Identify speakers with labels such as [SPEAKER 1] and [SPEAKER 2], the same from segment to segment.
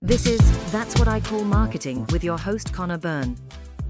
[SPEAKER 1] This is That's What I Call Marketing with your host, Conor Byrne.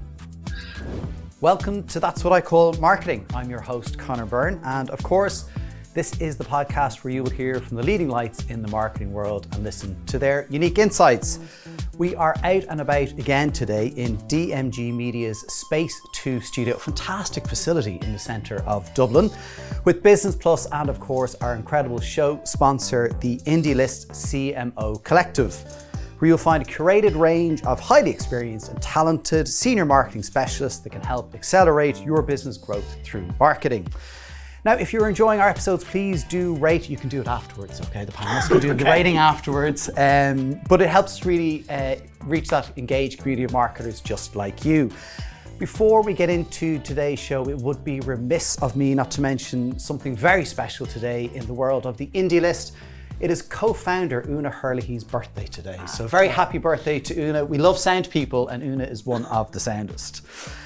[SPEAKER 2] Welcome to That's What I Call Marketing. I'm your host, Conor Byrne, and of course, this is the podcast where you will hear from the leading lights in the marketing world and listen to their unique insights. We are out and about again today in DMG Media's Space 2 studio, a fantastic facility in the centre of Dublin, with Business Plus and of course our incredible show sponsor, the IndieList CMO Collective, where you'll find a curated range of highly experienced and talented senior marketing specialists that can help accelerate your business growth through marketing. Now, if you're enjoying our episodes, please do rate. You can do it afterwards, okay? The panelists can do the rating afterwards. But it helps really reach that engaged community of marketers just like you. Before we get into today's show, it would be remiss of me not to mention something very special today in the world of the IndieList. It is co-founder Una Herlihy's birthday today. So very happy birthday to Una. We love sound people and Una is one of the soundest.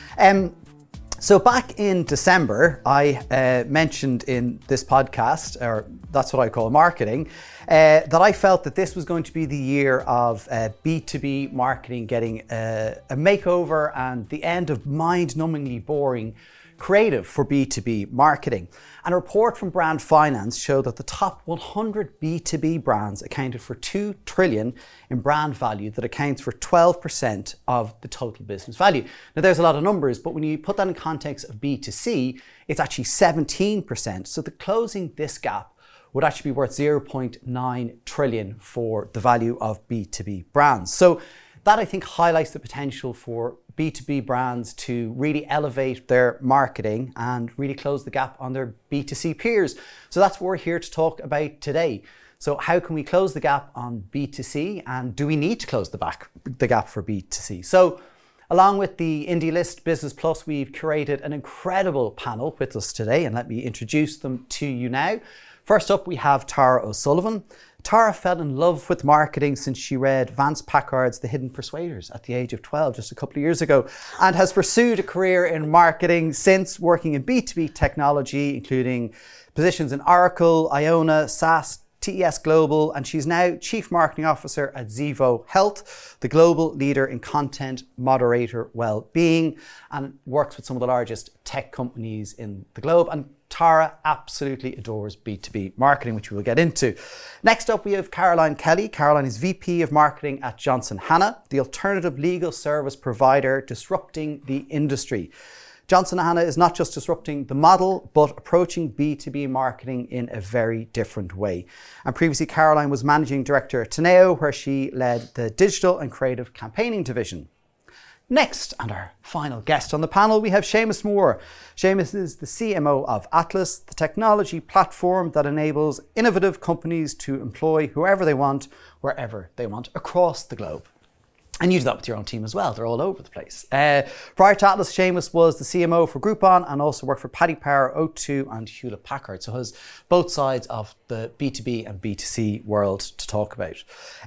[SPEAKER 2] So back in December, I mentioned in this podcast, or That's What I Call Marketing, that I felt that this was going to be the year of B2B marketing getting a makeover and the end of mind-numbingly boring creative for B2B marketing. And a report from Brand Finance showed that the top 100 B2B brands accounted for $2 trillion in brand value that accounts for 12% of the total business value. Now there's a lot of numbers, but when you put that in context of B2C, it's actually 17%. So the closing this gap would actually be worth 0.9 trillion for the value of B2B brands. So that I think highlights the potential for B2B brands to really elevate their marketing and really close the gap on their B2C peers. So that's what we're here to talk about today. So how can we close the gap on B2C, and do we need to close the gap for B2C? So along with the IndieList Business Plus, we've curated an incredible panel with us today, and let me introduce them to you now. First up, we have Tara O'Sullivan. Tara fell in love with marketing since she read Vance Packard's The Hidden Persuaders at the age of 12, just a couple of years ago, and has pursued a career in marketing since, working in B2B technology, including positions in Oracle, Iona, SAS, TES Global, and she's now Chief Marketing Officer at Zevo Health, the global leader in content moderator well-being, and works with some of the largest tech companies in the globe. And Tara absolutely adores B2B marketing, which we will get into. Next up, we have Caroline Kelly. Caroline is VP of Marketing at Johnson Hannah, the alternative legal service provider disrupting the industry. Johnson Hannah is not just disrupting the model, but approaching B2B marketing in a very different way. And previously, Caroline was Managing Director at Teneo, where she led the digital and creative campaigning division. Next, and our final guest on the panel, we have Seamus Moore. Seamus is the CMO of Atlas, the technology platform that enables innovative companies to employ whoever they want, wherever they want, across the globe. And you do that with your own team as well. They're all over the place. Prior to Atlas, Seamus was the CMO for Groupon and also worked for Paddy Power, O2 and Hewlett Packard. So has both sides of the B2B and B2C world to talk about.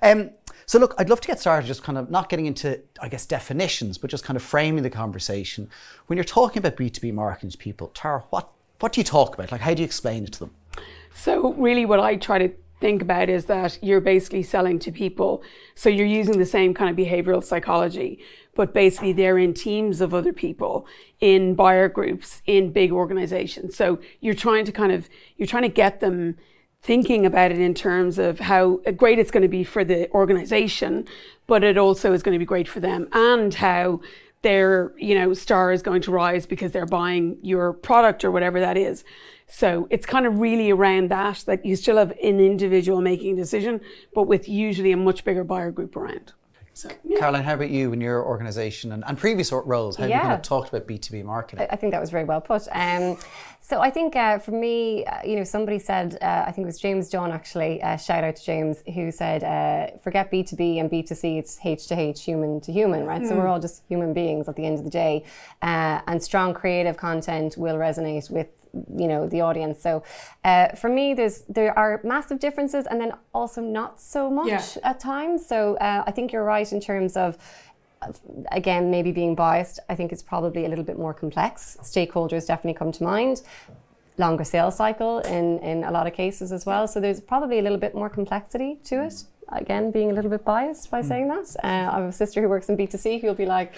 [SPEAKER 2] So look, I'd love to get started just kind of not getting into, I guess, definitions, but just kind of framing the conversation. When you're talking about B2B marketing to people, Tara, what do you talk about? Like, how do you explain it to them?
[SPEAKER 3] So really what I try to think about is that you're basically selling to people. So you're using the same kind of behavioral psychology, but basically they're in teams of other people, in buyer groups, in big organizations. So you're trying to get them thinking about it in terms of how great it's going to be for the organization, but it also is going to be great for them, and how their, star is going to rise because they're buying your product or whatever that is. So it's kind of really around that you still have an individual making a decision, but with usually a much bigger buyer group around.
[SPEAKER 2] So, yeah. Caroline, how about you in your organisation and previous roles? How have you kind of talked about B2B marketing?
[SPEAKER 4] I think that was very well put. So I think for me, somebody said, I think it was James Dunn actually, shout out to James, who said, forget B2B and B2C, it's H to H, human to human, right? So we're all just human beings at the end of the day. And strong creative content will resonate with the audience. So for me, there are massive differences and then also not so much at times. So I think you're right in terms of, again, maybe being biased. I think it's probably a little bit more complex. Stakeholders definitely come to mind. Longer sales cycle in a lot of cases as well. So there's probably a little bit more complexity to it. again, being a little bit biased by saying that. I have a sister who works in B2C who'll be like,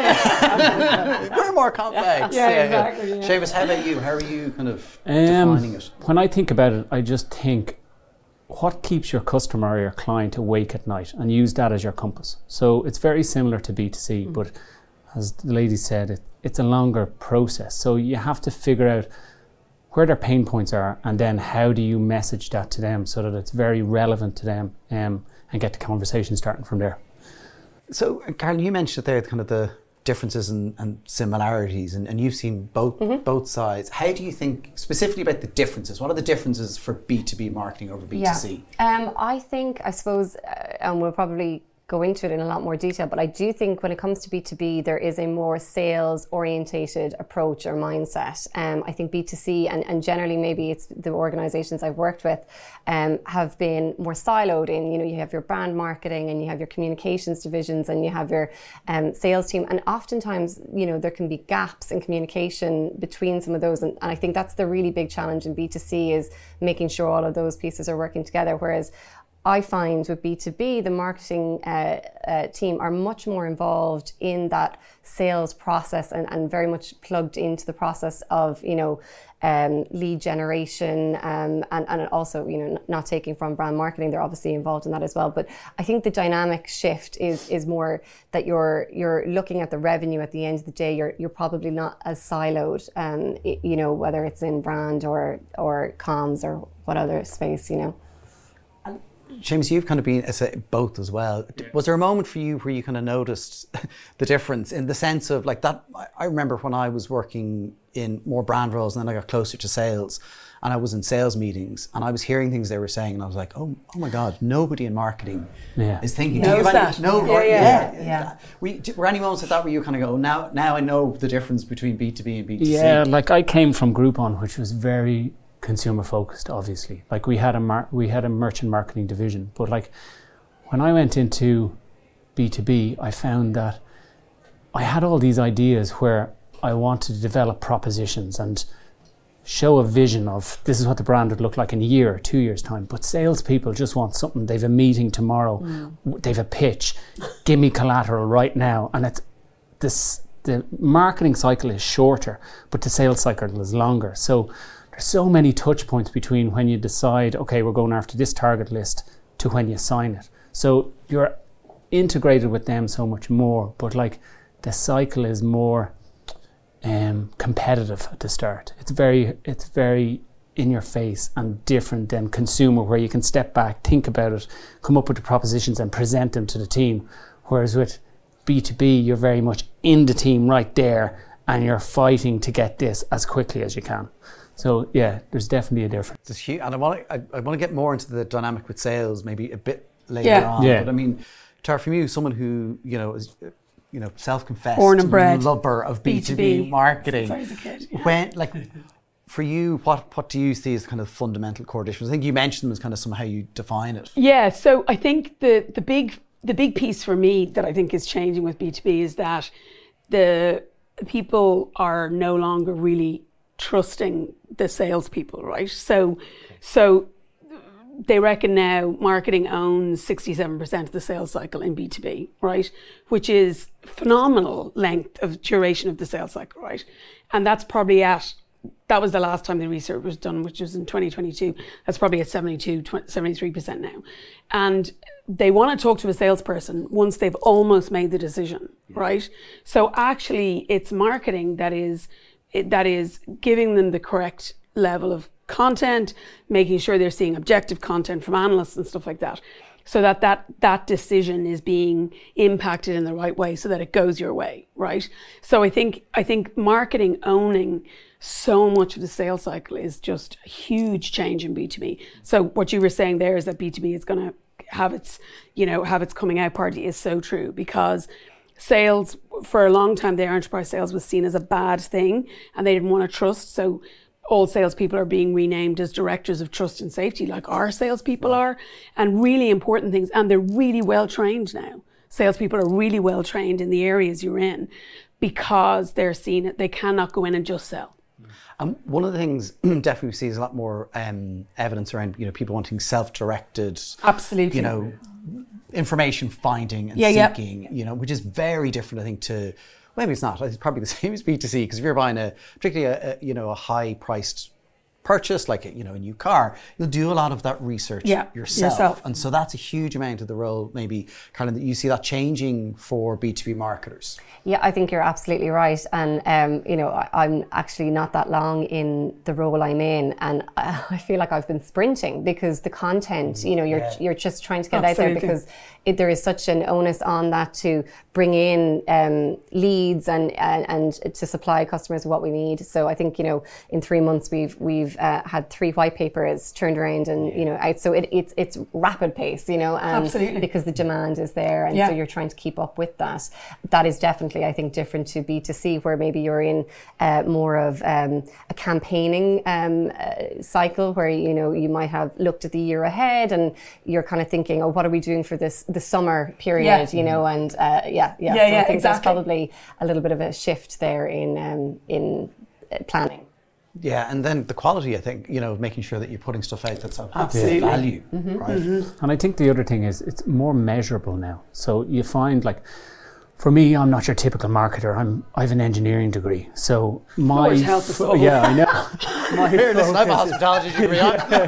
[SPEAKER 2] we're more complex.
[SPEAKER 3] Exactly. Yeah.
[SPEAKER 2] Seamus, how about you? How are you kind of defining it?
[SPEAKER 5] When I think about it, I just think, what keeps your customer or your client awake at night, and use that as your compass. So it's very similar to B2C, but as the lady said, it's a longer process. So you have to figure out where their pain points are, and then how do you message that to them so that it's very relevant to them, and get the conversation starting from there.
[SPEAKER 2] So, Carolyn, you mentioned there kind of the differences and similarities, and you've seen both sides. How do you think specifically about the differences? What are the differences for B2B marketing over B2C?
[SPEAKER 4] I suppose, and we'll probably go into it in a lot more detail, but I do think when it comes to B2B, there is a more sales orientated approach or mindset. I think B2C and generally maybe it's the organizations I've worked with have been more siloed in, you have your brand marketing and you have your communications divisions and you have your sales team. And oftentimes, there can be gaps in communication between some of those. And I think that's the really big challenge in B2C, is making sure all of those pieces are working together. Whereas I find with B2B, the marketing team are much more involved in that sales process and very much plugged into the process of, lead generation and also, not taking from brand marketing. They're obviously involved in that as well. But I think the dynamic shift is more that you're looking at the revenue at the end of the day. You're probably not as siloed, whether it's in brand or comms or what other space,
[SPEAKER 2] Seamus, you've kind of been both as well. Yeah. Was there a moment for you where you kind of noticed the difference in the sense of like that? I remember when I was working in more brand roles and then I got closer to sales and I was in sales meetings and I was hearing things they were saying and I was like, oh my God, nobody in marketing is thinking.
[SPEAKER 3] Knows that.
[SPEAKER 2] Were any moments like that where you kind of go, now I know the difference between B2B and B2C?
[SPEAKER 5] Yeah, like I came from Groupon, which was very consumer focused, obviously. Like we had a merchant marketing division, but like when I went into B2B, I found that I had all these ideas where I wanted to develop propositions and show a vision of this is what the brand would look like in a year or 2 years time. But salespeople just want something. They've a meeting tomorrow. They've a pitch. Give me collateral right now. And it's this. The marketing cycle is shorter, but the sales cycle is longer. So there's so many touch points between when you decide, okay, we're going after this target list to when you sign it. So you're integrated with them so much more, but like the cycle is more competitive at the start. It's very in your face and different than consumer, where you can step back, think about it, come up with the propositions and present them to the team. Whereas with B2B, you're very much in the team right there and you're fighting to get this as quickly as you can. So yeah, there's definitely a difference.
[SPEAKER 2] It's huge, and I want to get more into the dynamic with sales maybe a bit later on. Yeah. But I mean, Tara, from you, someone who is self-confessed
[SPEAKER 3] born and bred
[SPEAKER 2] lover of B2B marketing.
[SPEAKER 3] Sorry, as a kid. Yeah.
[SPEAKER 2] When for you, what do you see as kind of fundamental core difference? I think you mentioned them as kind of somehow you define it.
[SPEAKER 3] Yeah. So I think the big piece for me that I think is changing with B2B is that the people are no longer really trusting the salespeople, right? So they reckon now marketing owns 67% of the sales cycle in B2B, right? Which is phenomenal length of duration of the sales cycle, right? And that's probably that was the last time the research was done, which was in 2022. That's probably at 73% now. And they want to talk to a salesperson once they've almost made the decision, right? So actually it's marketing that is giving them the correct level of content, making sure they're seeing objective content from analysts and stuff like that, so that decision is being impacted in the right way so that it goes your way, right? So I think marketing owning so much of the sales cycle is just a huge change in B2B. So what you were saying there is that B2B is going to have its coming out party is so true, because sales, for a long time their enterprise sales was seen as a bad thing and they didn't want to trust. So all salespeople are being renamed as directors of trust and safety, like our salespeople are, and really important things. And they're really well trained now. Salespeople are really well trained in the areas you're in, because they're seen, they cannot go in and just sell.
[SPEAKER 2] And one of the things definitely we see is a lot more evidence around, people wanting self-directed,
[SPEAKER 3] Absolutely.
[SPEAKER 2] information finding and seeking, which is very different, I think, to, maybe it's not, it's probably the same as B2C, because if you're buying particularly a high-priced purchase, like a new car, you'll do a lot of that research yourself. And so that's a huge amount of the role, maybe, Caroline, that you see that changing for B2B marketers.
[SPEAKER 4] Yeah, I think you're absolutely right. And, I'm actually not that long in the role I'm in, and I feel like I've been sprinting because the content, you're just trying to get it out there, because there is such an onus on that to bring in leads and to supply customers with what we need. So I think, in 3 months we've had 3 white papers turned around and, out. So it's rapid pace, and
[SPEAKER 3] Absolutely.
[SPEAKER 4] because the demand is there, and so you're trying to keep up with that. That is definitely, I think, different to B2C, where maybe you're in more of a campaigning cycle, where you might have looked at the year ahead and you're kind of thinking, oh, what are we doing for the summer period, and so I think there's probably a little bit of a shift there in planning.
[SPEAKER 2] Yeah, and then the quality, I think, making sure that you're putting stuff out that's of value, right?
[SPEAKER 5] And I think the other thing is it's more measurable now. So you find, like, for me, I'm not your typical marketer. I have an engineering degree, so my yeah, I know.
[SPEAKER 2] Here, listen, I have a hospitality degree.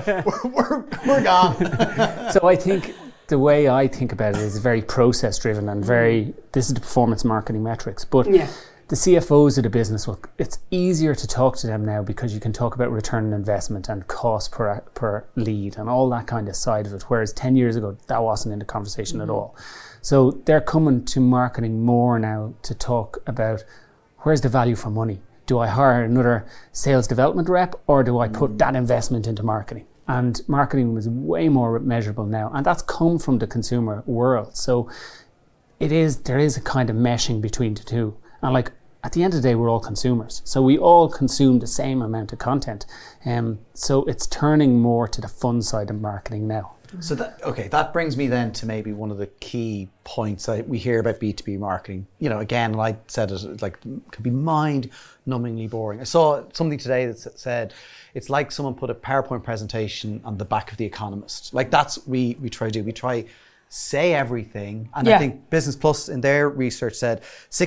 [SPEAKER 2] We're gone.
[SPEAKER 5] So I think the way I think about it is very process driven and very. This is the performance marketing metrics, but. The CFOs of the business, it's easier to talk to them now because you can talk about return on investment and cost per lead and all that kind of side of it. Whereas 10 years ago, that wasn't in the conversation at all. So they're coming to marketing more now to talk about where's the value for money? Do I hire another sales development rep, or do I put that investment into marketing? And marketing was way more measurable now. And that's come from the consumer world. So there is a kind of meshing between the two. And like, at the end of the day, we're all consumers. So we all consume the same amount of content. So it's turning more to the fun side of marketing now.
[SPEAKER 2] So that brings me then to maybe one of the key points that we hear about B2B marketing. Again, like I said, it could be mind-numbingly boring. I saw something today that said it's like someone put a PowerPoint presentation on the back of The Economist. Like, that's we try to do. We try say everything, and I think Business Plus in their research said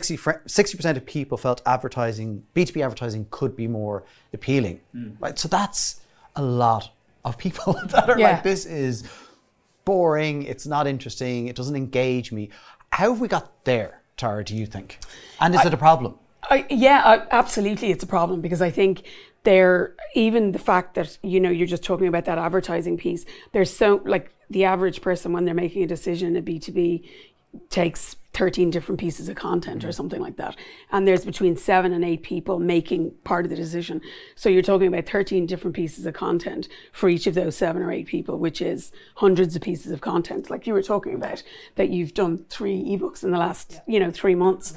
[SPEAKER 2] 60% of people felt B2B advertising could be more appealing. Right, so that's a lot of people that are like, this is boring, it's not interesting, it doesn't engage me. How have we got there, Tara, do you think? And is it a problem?
[SPEAKER 3] Absolutely, it's a problem, because I think even the fact that you're just talking about that advertising piece, there's so, like, the average person, when they're making a decision in B2B, takes 13 different pieces of content or something like that, and there's between 7 and 8 people making part of the decision. So you're talking about 13 different pieces of content for each of those 7 or 8 people, which is hundreds of pieces of content, like you were talking about, that you've done 3 ebooks in the last 3 months.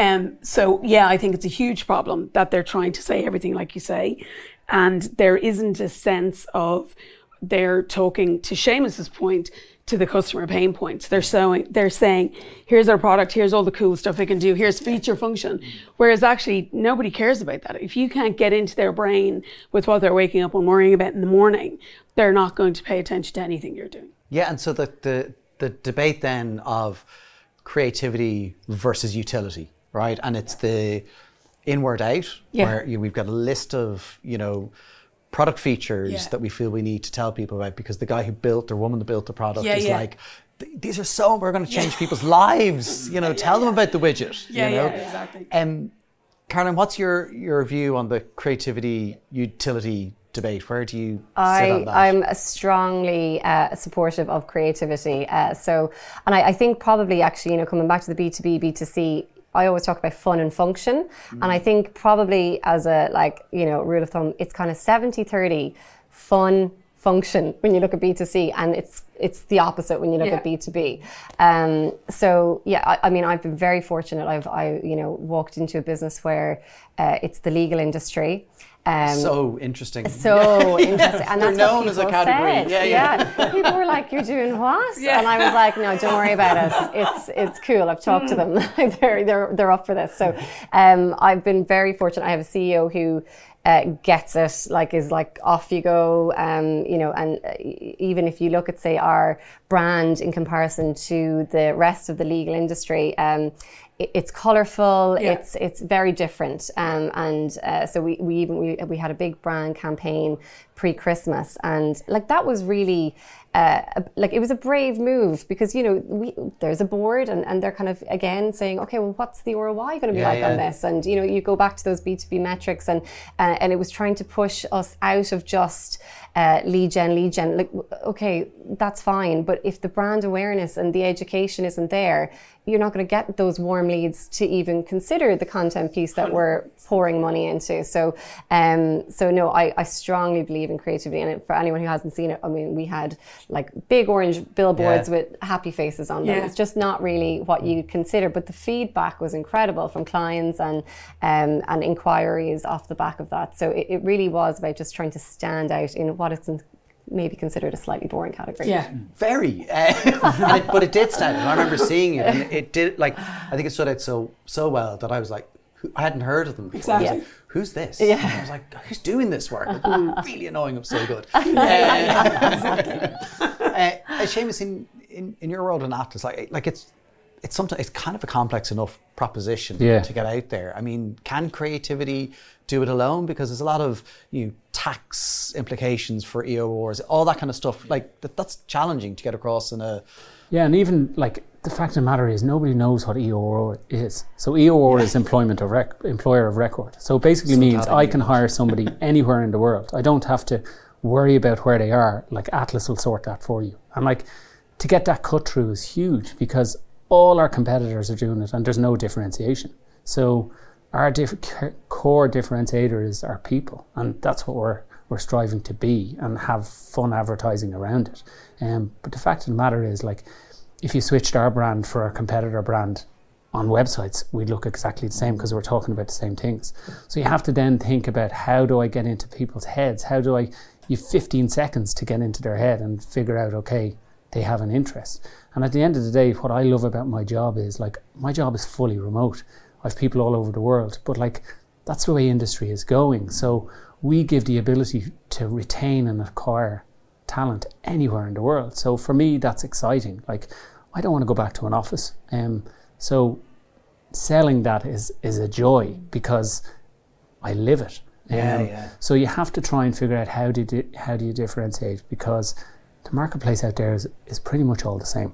[SPEAKER 3] So I think it's a huge problem that they're trying to say everything like you say, and there isn't a sense of, they're talking, to Seamus's point, to the customer pain points. They're saying, here's our product, here's all the cool stuff it can do, here's feature function. Whereas actually nobody cares about that. If you can't get into their brain with what they're waking up and worrying about in the morning, they're not going to pay attention to anything you're doing.
[SPEAKER 2] Yeah, and so the debate then of creativity versus utility, right? And it's the inward out, where we've got a list of, product features that we feel we need to tell people about, because the guy who built, or woman that built the product is like, these are we're going to change people's lives, tell them about the widget.
[SPEAKER 3] Exactly.
[SPEAKER 2] Caroline, what's your view on the creativity utility debate? Where do you sit on that?
[SPEAKER 4] I'm strongly supportive of creativity. And I think probably actually, coming back to the B2B, B2C, I always talk about fun and function. And I think probably as a rule of thumb, it's kind of 70-30 fun, function when you look at B2C, and it's the opposite when you look at B2B. I mean, I've been very fortunate. I walked into a business where it's the legal industry.
[SPEAKER 2] So interesting.
[SPEAKER 4] So interesting. And that's
[SPEAKER 2] known
[SPEAKER 4] what
[SPEAKER 2] as a
[SPEAKER 4] people
[SPEAKER 2] category.
[SPEAKER 4] said. People were like, "You're doing what?" And I was like, "No, don't worry about it. It's cool. I've talked to them. They're up for this." So I've been very fortunate. I have a CEO who gets it, like is like off you go, you know, and even if you look at, say, our brand in comparison to the rest of the legal industry, it's colourful, it's very different, so we had a big brand campaign pre-Christmas, and like that was really like it was a brave move, because you know there's a board and they're kind of again saying, okay, well, what's the ROI going to be on this? And you know, you go back to those B2B metrics, and it was trying to push us out of just lead gen. Like, okay, that's fine, but if the brand awareness and the education isn't there, you're not going to get those warm leads to even consider the content piece that we're pouring money into. So no, I strongly believe in creativity. And for anyone who hasn't seen it, I mean, we had like big orange billboards with happy faces on them. It's just not really what you consider. But the feedback was incredible from clients and inquiries off the back of that. So it really was about just trying to stand out in what it's maybe considered a slightly boring category.
[SPEAKER 2] Yeah, very. But it did stand out. I remember seeing it, and it did, like, I think it stood out so well that I was like, I hadn't heard of them before.
[SPEAKER 3] Exactly.
[SPEAKER 2] I was like, who's this?
[SPEAKER 3] Yeah.
[SPEAKER 2] And I was like, who's doing this work? Really annoying. I'm so good. Seamus, in your world in Atlas, like it's sometimes it's kind of a complex enough proposition to get out there. I mean, can creativity do it alone? Because there's a lot of tax implications for EORs, all that kind of stuff. Like that's challenging to get across in a.
[SPEAKER 5] Yeah, and even like the fact of the matter is nobody knows what EOR is. So EOR is employer of record. So basically means I can hire somebody anywhere in the world. I don't have to worry about where they are. Like Atlas will sort that for you. And like to get that cut through is huge, because all our competitors are doing it and there's no differentiation. So our core differentiator is our people, and that's what we're striving to be and have fun advertising around it. But the fact of the matter is, like, if you switched our brand for our competitor brand on websites, we'd look exactly the same, because we're talking about the same things. So you have to then think about, how do I get into people's heads? You've 15 seconds to get into their head and figure out, okay, they have an interest. And at the end of the day, what I love about my job is, like, my job is fully remote. I have people all over the world, but like, that's the way industry is going. So we give the ability to retain and acquire talent anywhere in the world. So for me, that's exciting. Like, I don't want to go back to an office. So selling that is a joy, because I live it. So you have to try and figure out how do you differentiate, because the marketplace out there is pretty much all the same.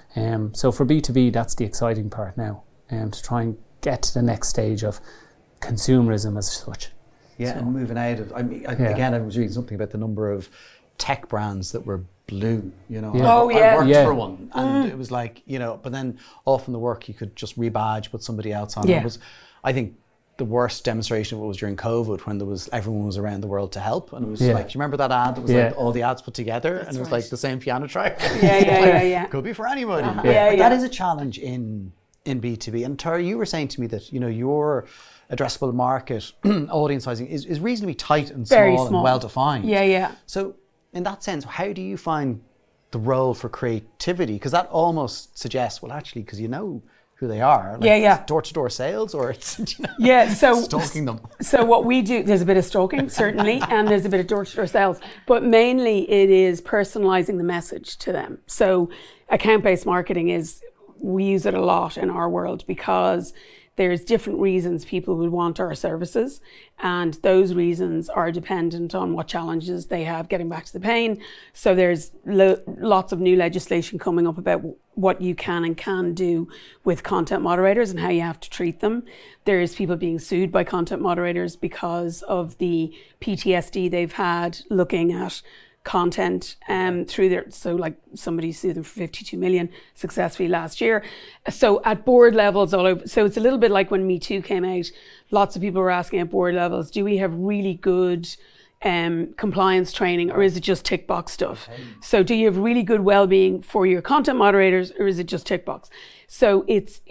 [SPEAKER 5] So for B2B, that's the exciting part now, to try and get to the next stage of consumerism as such.
[SPEAKER 2] Yeah, and moving out of, again, I was reading something about the number of tech brands that were blue, I worked for one, and it was like, but then often the work you could just rebadge, put somebody else on. It was, I think, the worst demonstration of it was during COVID, when everyone was around the world to help, and it was like, do you remember that ad that was like all the ads put together? That's and it was like the same piano track. Could be for anybody. That is a challenge in B2B. And Tara, you were saying to me that your addressable market audience sizing is reasonably tight and small and well defined. So in that sense, how do you find the role for creativity? Because that almost suggests, well, actually, because who they are, like door-to-door sales, or it's
[SPEAKER 3] so
[SPEAKER 2] stalking them.
[SPEAKER 3] So what we do, there's a bit of stalking certainly, and there's a bit of door-to-door sales, but mainly it is personalizing the message to them. So account-based marketing we use it a lot in our world, because there's different reasons people would want our services, and those reasons are dependent on what challenges they have getting back to the pain. So there's lots of new legislation coming up about what you can and can do with content moderators and how you have to treat them. There's people being sued by content moderators because of the PTSD they've had looking at content so like somebody sued them for 52 million successfully last year. So at board levels all over, so it's a little bit like when Me Too came out, lots of people were asking at board levels, do we have really good compliance training, or is it just tick box stuff? So do you have really good well-being for your content moderators, or is it just tick box? So it's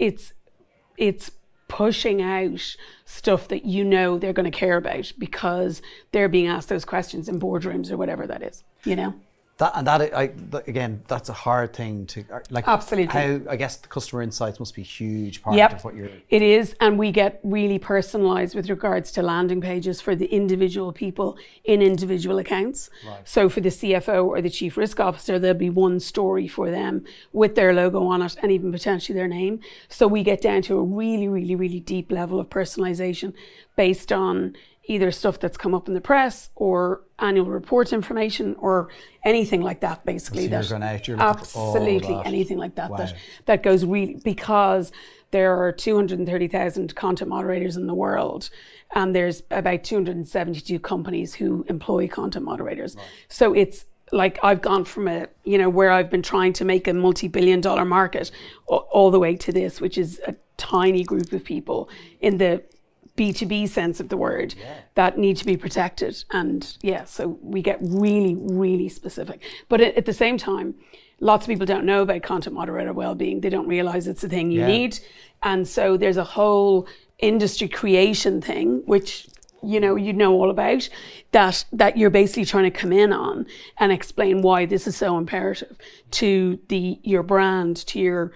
[SPEAKER 3] pushing out stuff that they're going to care about, because they're being asked those questions in boardrooms or whatever that is,
[SPEAKER 2] Again, that's a hard thing to like.
[SPEAKER 3] Absolutely.
[SPEAKER 2] How I guess the customer insights must be a huge part of what you're.
[SPEAKER 3] It is, and we get really personalised with regards to landing pages for the individual people in individual accounts. Right. So for the CFO or the Chief Risk Officer, there'll be one story for them with their logo on it and even potentially their name. So we get down to a really, really, really deep level of personalisation based on either stuff that's come up in the press or annual report information or anything like that, basically.
[SPEAKER 2] So you're
[SPEAKER 3] absolutely anything like that, that goes really, because there are 230,000 content moderators in the world, and there's about 272 companies who employ content moderators. Right. So it's like I've gone from where I've been trying to make a multi-billion-dollar market all the way to this, which is a tiny group of people in the B2B sense of the word that need to be protected. And so we get really, really specific. But at the same time, lots of people don't know about content moderator well-being. They don't realize it's a thing you need. And so there's a whole industry creation thing, which you know all about, that you're basically trying to come in on and explain why this is so imperative to your brand, to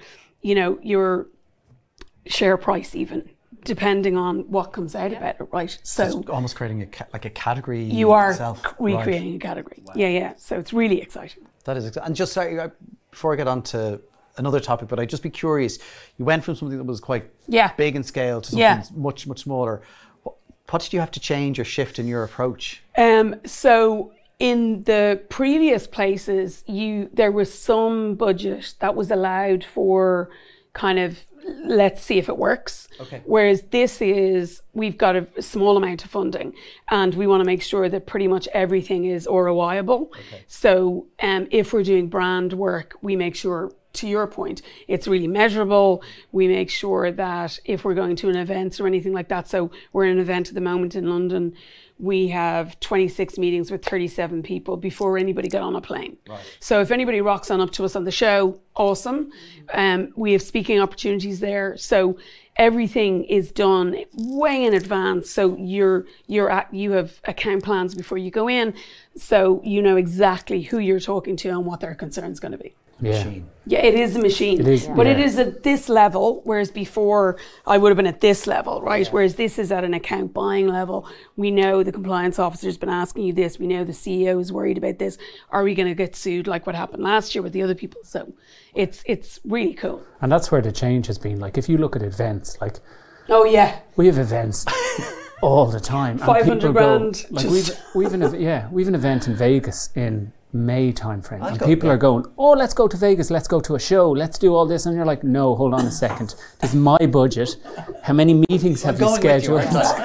[SPEAKER 3] your share price even, depending on what comes out about it, right?
[SPEAKER 2] So it's almost creating a category.
[SPEAKER 3] You are
[SPEAKER 2] itself,
[SPEAKER 3] recreating a category. Wow. Yeah. So it's really exciting.
[SPEAKER 2] That is exciting. And just before I get on to another topic, but I'd just be curious. You went from something that was quite big in scale to something much, much smaller. What did you have to change or shift in your approach?
[SPEAKER 3] So in the previous places, there was some budget that was allowed for kind of, let's see if it works. Okay. Whereas we've got a small amount of funding and we want to make sure that pretty much everything is ROI-able. Okay. So if we're doing brand work, we make sure, to your point, it's really measurable. We make sure that if we're going to an event or anything like that, so we're in an event at the moment in London, we have 26 meetings with 37 people before anybody got on a plane. Right. So if anybody rocks on up to us on the show, awesome. We have speaking opportunities there. So everything is done way in advance. So you have account plans before you go in. So you know exactly who you're talking to and what their concern is going to be.
[SPEAKER 2] Machine.
[SPEAKER 3] Yeah, it is a machine. It is, but it is at this level, whereas before I would have been at this level, right? Yeah. Whereas this is at an account buying level. We know the compliance officer's been asking you this. We know the CEO is worried about this. Are we going to get sued like what happened last year with the other people? So it's really cool.
[SPEAKER 5] And that's where the change has been. Like if you look at events, like we have events all the time.
[SPEAKER 3] 500 grand.
[SPEAKER 5] Like we've an event in Vegas in May timeframe, and people are going, let's go to Vegas, let's go to a show, let's do all this, and you're like, no, hold on a second, this is my budget. How many meetings have you scheduled?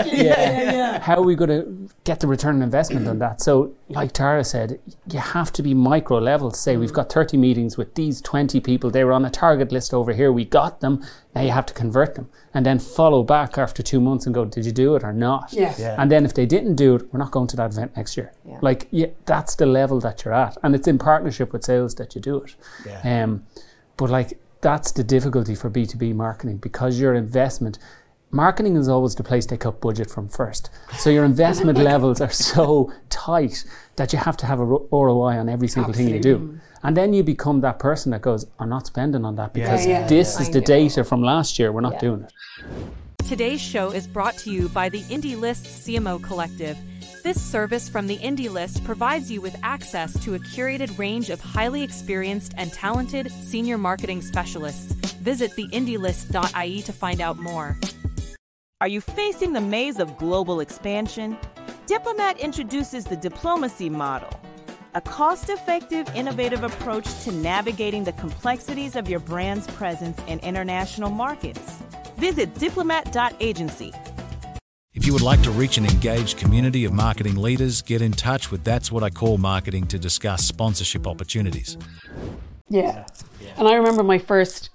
[SPEAKER 5] How are we going to get the return on investment on that? So like Tara said, you have to be micro level. Say we've got 30 meetings with these 20 people, they were on a target list over here, we got them, now you have to convert them and then follow back after 2 months and go, did you do it or not? And then if they didn't do it, we're not going to that event next year. That's the level that you're at, and it's in partnership with sales that you do it. But like that's the difficulty for B2B marketing, because your investment, marketing is always the place they cut budget from first. So your investment levels are so tight that you have to have a ROI on every single thing you do. And then you become that person that goes, I'm not spending on that because this is the data from last year. We're not doing it.
[SPEAKER 6] Today's show is brought to you by the Indie List CMO Collective. This service from the Indie List provides you with access to a curated range of highly experienced and talented senior marketing specialists. Visit theindielist.ie to find out more.
[SPEAKER 7] Are you facing the maze of global expansion? Diplomat introduces the diplomacy model, a cost-effective, innovative approach to navigating the complexities of your brand's presence in international markets. Visit diplomat.agency.
[SPEAKER 8] If you would like to reach an engaged community of marketing leaders, get in touch with That's What I Call Marketing to discuss sponsorship opportunities.
[SPEAKER 3] And I remember my first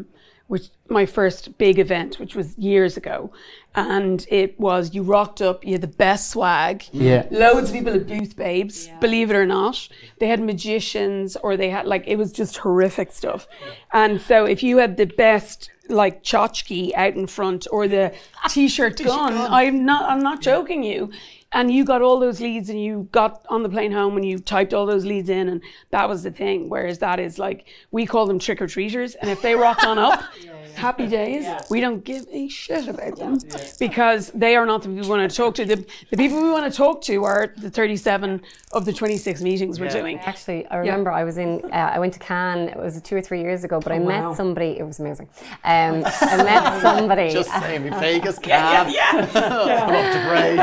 [SPEAKER 3] big event, which was years ago, and it was, you rocked up, you had the best swag, loads of people at booth babes, believe it or not. They had magicians, or they had it was just horrific stuff. And so if you had the best tchotchke out in front, or the t-shirt gun, I'm not joking you, And you got all those leads and you got on the plane home and you typed all those leads in, and that was the thing. Whereas that is like, we call them trick-or-treaters, and if they rock on up, happy days, we don't give a shit about them because they are not the people we want to talk to. The people we want to talk to are the 37 of the 26 meetings we're doing.
[SPEAKER 4] Actually, I remember I was I went to Cannes, it was 2 or 3 years ago, but I met somebody, it was amazing. I met somebody.
[SPEAKER 2] Just saying, Vegas, Cannes. Up to Bray.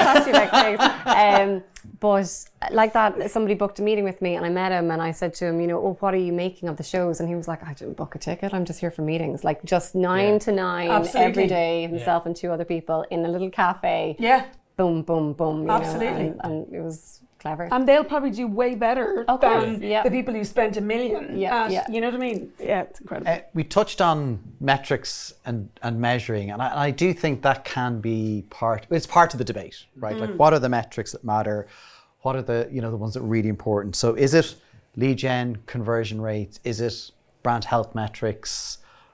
[SPEAKER 4] But like that, somebody booked a meeting with me and I met him and I said to him, what are you making of the shows? And he was like, I didn't book a ticket, I'm just here for meetings. Like just 9 to 9 every day, himself and 2 other people in a little cafe.
[SPEAKER 3] Yeah.
[SPEAKER 4] Boom, boom, boom.
[SPEAKER 3] Absolutely.
[SPEAKER 4] And it was clever.
[SPEAKER 3] And they'll probably do way better than the people who spent $1 million. You know what I mean? Yeah, it's incredible.
[SPEAKER 2] We touched on metrics and measuring, and I do think that can be it's part of the debate, right? Like, what are the metrics that matter? What are the ones that are really important? So is it lead gen, conversion rates? Is it brand health metrics?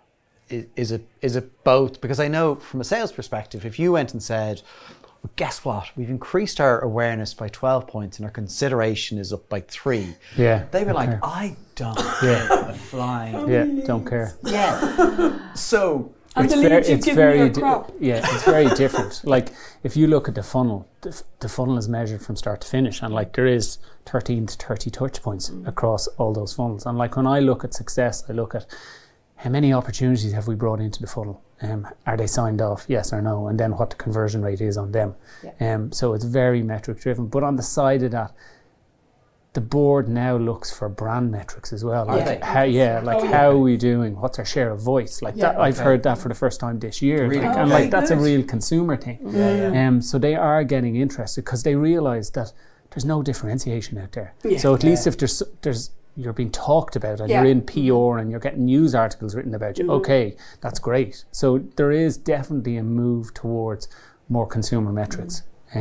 [SPEAKER 2] Is it both? Because I know from a sales perspective, if you went and said, well, guess what? We've increased our awareness by 12 points and our consideration is up by 3.
[SPEAKER 5] Yeah.
[SPEAKER 2] They'd be like, I don't give a flying.
[SPEAKER 5] Yeah, don't care.
[SPEAKER 2] Yeah. So
[SPEAKER 3] and it's very
[SPEAKER 5] different. Like if you look at the funnel, the funnel is measured from start to finish, and like there is 13 to 30 touch points across all those funnels. And like when I look at success, I look at how many opportunities have we brought into the funnel? Are they signed off? Yes or no? And then what the conversion rate is on them. Yeah. So it's very metric driven. But on the side of that, the board now looks for brand metrics as well. Like how are we doing? What's our share of voice? Like that, I've heard that for the first time this year. Really? And like that's a real consumer thing. So they are getting interested because they realise that there's no differentiation out there. Yeah. So at least if there's you're being talked about and you're in PR and you're getting news articles written about you, okay, that's great. So there is definitely a move towards more consumer metrics.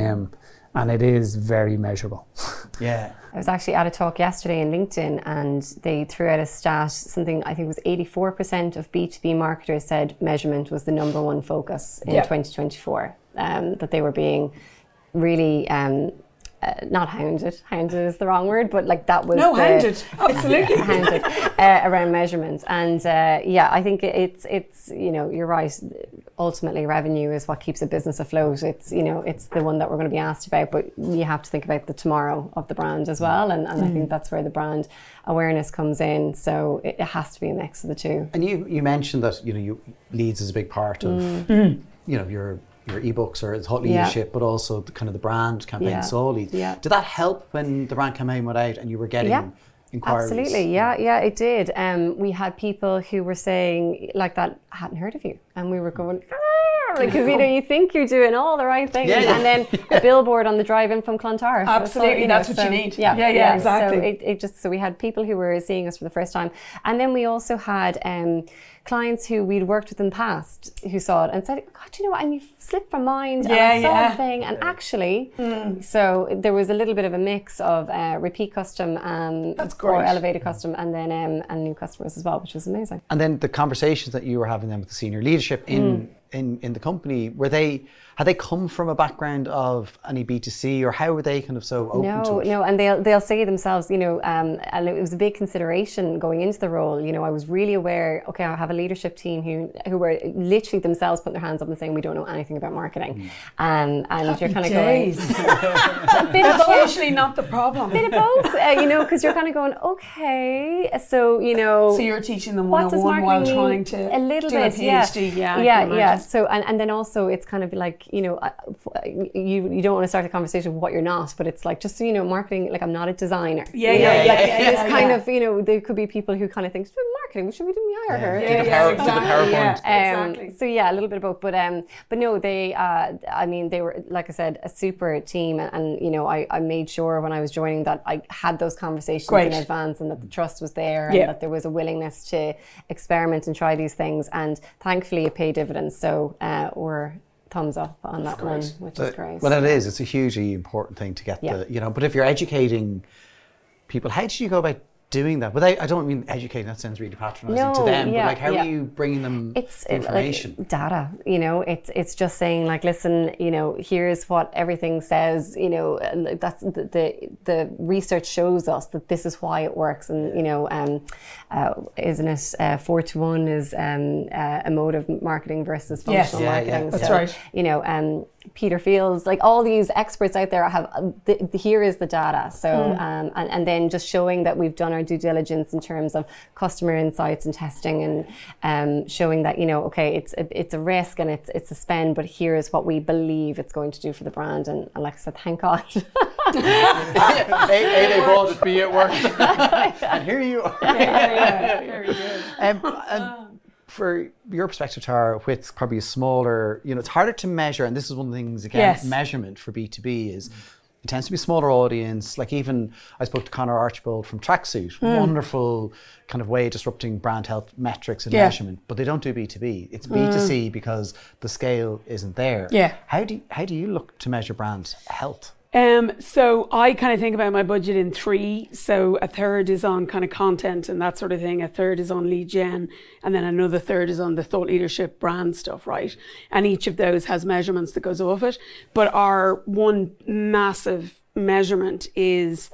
[SPEAKER 5] And it is very measurable.
[SPEAKER 2] Yeah.
[SPEAKER 4] I was actually at a talk yesterday in LinkedIn and they threw out a stat, something I think it was 84% of B2B marketers said measurement was the number one focus in 2024. That they were being really not hounded is the wrong word, but like that was
[SPEAKER 3] hounded, absolutely
[SPEAKER 4] hounded around measurement. And I think it's you're right, ultimately revenue is what keeps a business afloat. It's it's the one that we're going to be asked about, but you have to think about the tomorrow of the brand as well, and I think that's where the brand awareness comes in. So it has to be a mix of the two.
[SPEAKER 2] And you mentioned that leads is a big part of your ebooks or thought leadership, but also the brand campaign saw leads. Yeah. Did that help when the brand campaign went out and you were getting inquiries?
[SPEAKER 4] Absolutely, yeah, it did. We had people who were saying like that, I hadn't heard of you, and we were going, because you think you're doing all the right things, and then a billboard on the drive-in from Clontarf.
[SPEAKER 3] Absolutely, that's what you need.
[SPEAKER 4] Yeah,
[SPEAKER 3] exactly.
[SPEAKER 4] So we had people who were seeing us for the first time, and then we also had clients who we'd worked with in the past who saw it and said, God, you know what, and you slipped from mind, and I saw the thing, and actually, so there was a little bit of a mix of repeat custom or elevated custom, and then and new customers as well, which was amazing.
[SPEAKER 2] And then the conversations that you were having then with the senior leadership in the company, had they come from a background of any B2C, or how were they kind of so open to it?
[SPEAKER 4] No, and they'll say themselves, and it was a big consideration going into the role. I was really aware, okay, I have a leadership team who were literally themselves putting their hands up and saying, we don't know anything about marketing. And you're kind of going...
[SPEAKER 3] That's usually not the problem.
[SPEAKER 4] A bit of both, because you're kind of going, okay, so,
[SPEAKER 3] So you're teaching them 101 while trying to
[SPEAKER 4] a little
[SPEAKER 3] do
[SPEAKER 4] bit,
[SPEAKER 3] a PhD.
[SPEAKER 4] Yeah. So, and then also it's kind of like, you don't want to start a conversation with what you're not, but it's like, just so you know, marketing, like I'm not a designer. It's kind of, there could be people who kind of think, marketing, should we hire her?
[SPEAKER 2] PowerPoint.
[SPEAKER 3] Exactly.
[SPEAKER 4] So a little bit of both, but no, they were, like I said, a super team, and I made sure when I was joining that I had those conversations in advance, and that the trust was there, and that there was a willingness to experiment and try these things, and thankfully it paid dividends. So we're thumbs up on that one, which is great.
[SPEAKER 2] Well, it's a hugely important thing to get but if you're educating people, how did you go about doing that? Without, I don't mean educating, that sounds really patronising to them, but like, how are you bringing them information?
[SPEAKER 4] Like data, you know, it's just saying like, listen, you know, here's what everything says, you know, that's the research shows us that this is why it works. And, you know, isn't it 4-to-1 is emotive marketing versus functional marketing.
[SPEAKER 3] That's
[SPEAKER 4] so,
[SPEAKER 3] right.
[SPEAKER 4] You know, Peter Fields, like all these experts out there have, here is the data. So, and then just showing that we've done our due diligence in terms of customer insights and testing, and showing that, you know, okay, it's a risk and it's a spend, but here is what we believe it's going to do for the brand. And like I said, thank God.
[SPEAKER 2] They bought it, B, it worked. And here you are.
[SPEAKER 3] Very good.
[SPEAKER 2] And for your perspective, Tara, with probably a smaller, you know, it's harder to measure, and this is one of the things, again, measurement for B2B is it tends to be a smaller audience. Like even, I spoke to Conor Archibald from Tracksuit, wonderful kind of way of disrupting brand health metrics and measurement, but they don't do B2B. It's B2C because the scale isn't there.
[SPEAKER 3] Yeah.
[SPEAKER 2] How do you look to measure brand health?
[SPEAKER 3] So I kind of think about my budget in 3. So a third is on kind of content and that sort of thing. A third is on lead gen. And then another third is on the thought leadership brand stuff, right? And each of those has measurements that goes off it. But our one massive measurement is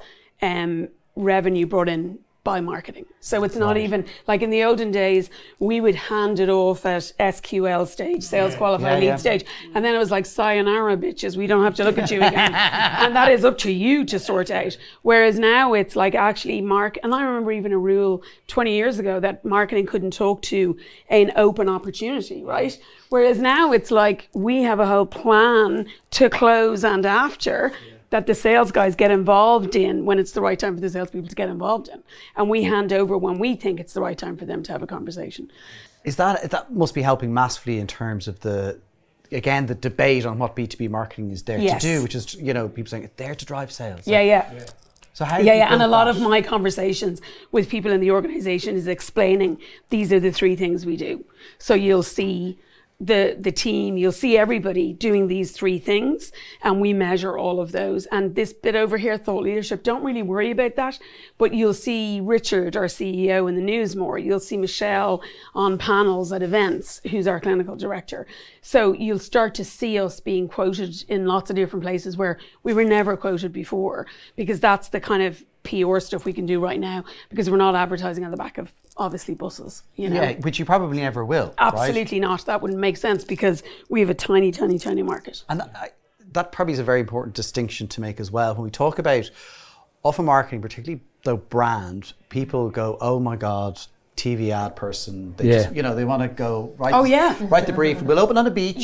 [SPEAKER 3] revenue brought in by marketing. So it's not even, like in the olden days, we would hand it off at SQL stage, sales qualified lead stage. And then it was like, sayonara bitches, we don't have to look at you again. And that is up to you to sort out. Whereas now it's like actually and I remember even a rule 20 years ago that marketing couldn't talk to an open opportunity, right? Whereas now it's like, we have a whole plan to close and after that the sales guys get involved in when it's the right time for the salespeople to get involved in. And we hand over when we think it's the right time for them to have a conversation.
[SPEAKER 2] That must be helping massively in terms of the debate on what B2B marketing is there to do, which is, you know, people saying it's there to drive sales. So how
[SPEAKER 3] and a lot of my conversations with people in the organization is explaining these are the 3 things we do. So you'll see the team, you'll see everybody doing these 3 things, and we measure all of those. And this bit over here, thought leadership, don't really worry about that, but you'll see Richard, our CEO, in the news more. You'll see Michelle on panels at events, who's our clinical director. So you'll start to see us being quoted in lots of different places where we were never quoted before, because that's the kind of PR stuff we can do right now, because we're not advertising on the back of obviously buses, you know.
[SPEAKER 2] Yeah, which you probably never will.
[SPEAKER 3] Absolutely not. That wouldn't make sense because we have a tiny market.
[SPEAKER 2] And that probably is a very important distinction to make as well. When we talk about often marketing, particularly the brand, people go, oh my God, TV ad person. They just, you know, they want to go write the brief. We'll open on a beach.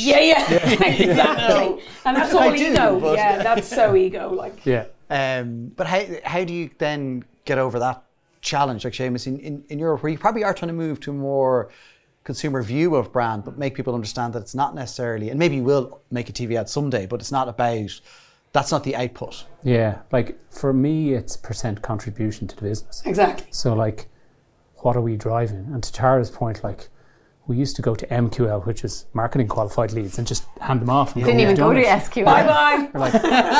[SPEAKER 3] Exactly. And that's all ego. That's so ego. Like.
[SPEAKER 2] But how do you then get over that challenge, like Seamus, in Europe, where you probably are trying to move to a more consumer view of brand, but make people understand that it's not necessarily, and maybe you will make a TV ad someday, but it's not about, that's not the output.
[SPEAKER 5] Yeah, like for me, it's % contribution to the business.
[SPEAKER 3] Exactly.
[SPEAKER 5] So like, what are we driving? And to Tara's point, like, we used to go to MQL, which is marketing qualified leads, and just hand them off. And
[SPEAKER 4] didn't even go to SQL.
[SPEAKER 3] Bye-bye.
[SPEAKER 5] We're like,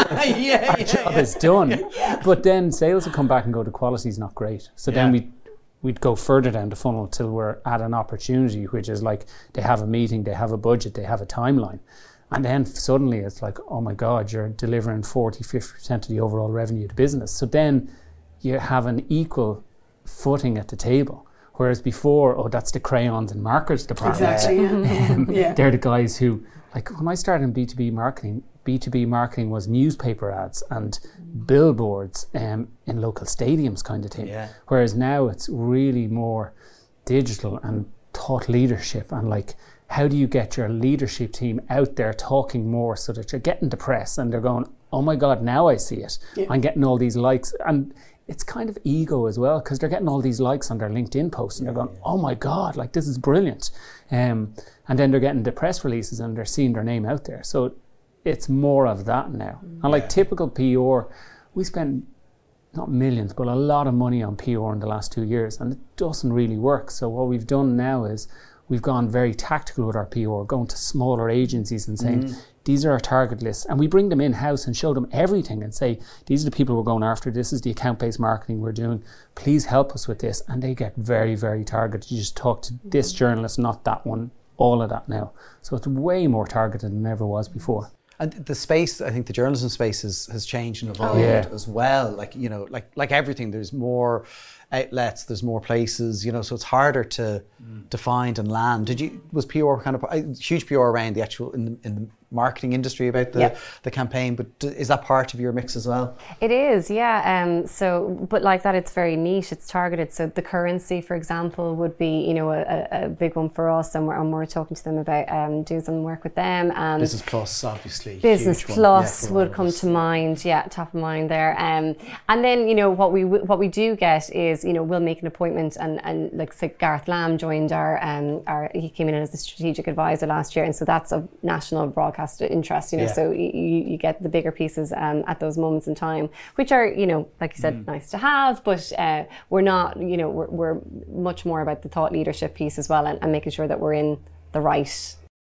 [SPEAKER 5] our job is done. But then sales would come back and go, the quality's not great. So then we'd go further down the funnel till we're at an opportunity, which is like, they have a meeting, they have a budget, they have a timeline. And then suddenly it's like, oh my God, you're delivering 40-50% of the overall revenue of the business. So then you have an equal footing at the table. Whereas before, that's the crayons and markers department.
[SPEAKER 3] Exactly.
[SPEAKER 5] They're the guys who, like when I started in B2B marketing was newspaper ads and billboards in local stadiums kind of thing. Yeah. Whereas now it's really more digital and thought leadership, and like, how do you get your leadership team out there talking more so that you're getting the press and they're going, oh my God, now I see it. I'm getting all these likes. And it's kind of ego as well, because they're getting all these likes on their LinkedIn posts and they're going, oh my God, like this is brilliant. And then they're getting the press releases and they're seeing their name out there. So it's more of that now. And like typical PR, we spend not millions, but a lot of money on PR in the last 2 years, and it doesn't really work. So what we've done now is we've gone very tactical with our PR, going to smaller agencies and saying, these are our target lists, and we bring them in-house and show them everything and say, these are the people we're going after, this is the account-based marketing we're doing, please help us with this. And they get very, very targeted. You just talk to this journalist, not that one, all of that now. So it's way more targeted than ever was before.
[SPEAKER 2] And the space, I think the journalism space has changed and evolved as well. Like, you know, like everything, there's more outlets, there's more places, you know, so it's harder to find and land. Was PR kind of huge PR around the actual in the marketing industry about the campaign, but is that part of your mix as well?
[SPEAKER 4] It is, yeah. So, but like that, it's very niche, it's targeted. So the currency, for example, would be, you know, a big one for us, and we're talking to them about doing some work with them. And
[SPEAKER 2] Business Plus, obviously.
[SPEAKER 4] Business Plus would come to mind, top of mind there. And then, you know, what we do get is, you know, we'll make an appointment, and like say Gareth Lamb joined he came in as a strategic advisor last year, and so that's of national broadcast interest, you know, so you get the bigger pieces at those moments in time, which are, you know, like you said, nice to have, but we're not, you know, we're much more about the thought leadership piece as well, and making sure that we're in the right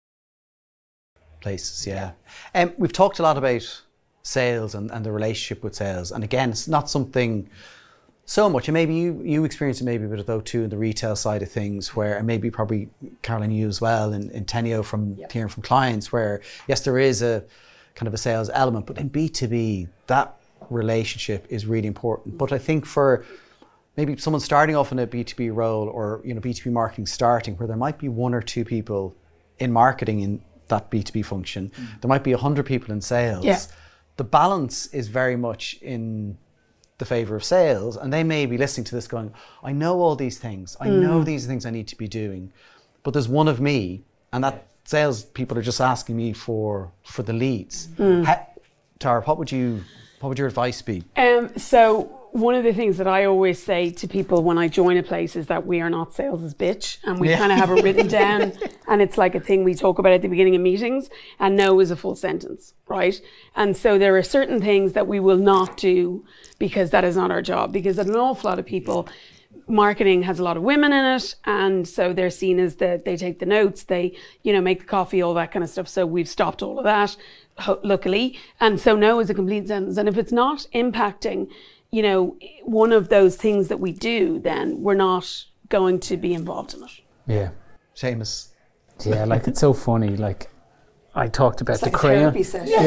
[SPEAKER 2] places. We've talked a lot about sales and the relationship with sales, and again, it's not something so much, and maybe you experience it maybe a bit of though too in the retail side of things, where, and maybe probably Caroline, you as well in Teneo from hearing from clients, where yes, there is a kind of a sales element, but in B2B that relationship is really important. But I think for maybe someone starting off in a B2B role, or, you know, B2B marketing starting, where there might be one or two people in marketing in that B2B function, there might be 100 people in sales. The balance is very much in the favour of sales, and they may be listening to this going, I know all these things, I know these things I need to be doing, but there's one of me, and that sales people are just asking me for the leads. Tara, what would your advice be?
[SPEAKER 3] So one of the things that I always say to people when I join a place is that we are not sales' bitch, and we kind of have it written down, and it's like a thing we talk about at the beginning of meetings, and no is a full sentence, right? And so there are certain things that we will not do because that is not our job, because an awful lot of people, marketing has a lot of women in it, and so they're seen as that they take the notes, they, you know, make the coffee, all that kind of stuff. So we've stopped all of that, luckily. And so no is a complete sentence. And if it's not impacting, you know, one of those things that we do, then we're not going to be involved in it.
[SPEAKER 5] Yeah.
[SPEAKER 2] Seamus.
[SPEAKER 5] Yeah, like it's so funny. Like I talked about
[SPEAKER 3] It's
[SPEAKER 5] the
[SPEAKER 3] like
[SPEAKER 5] crayon.
[SPEAKER 3] a therapy session.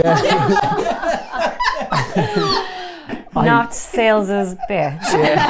[SPEAKER 4] not sales' bitch.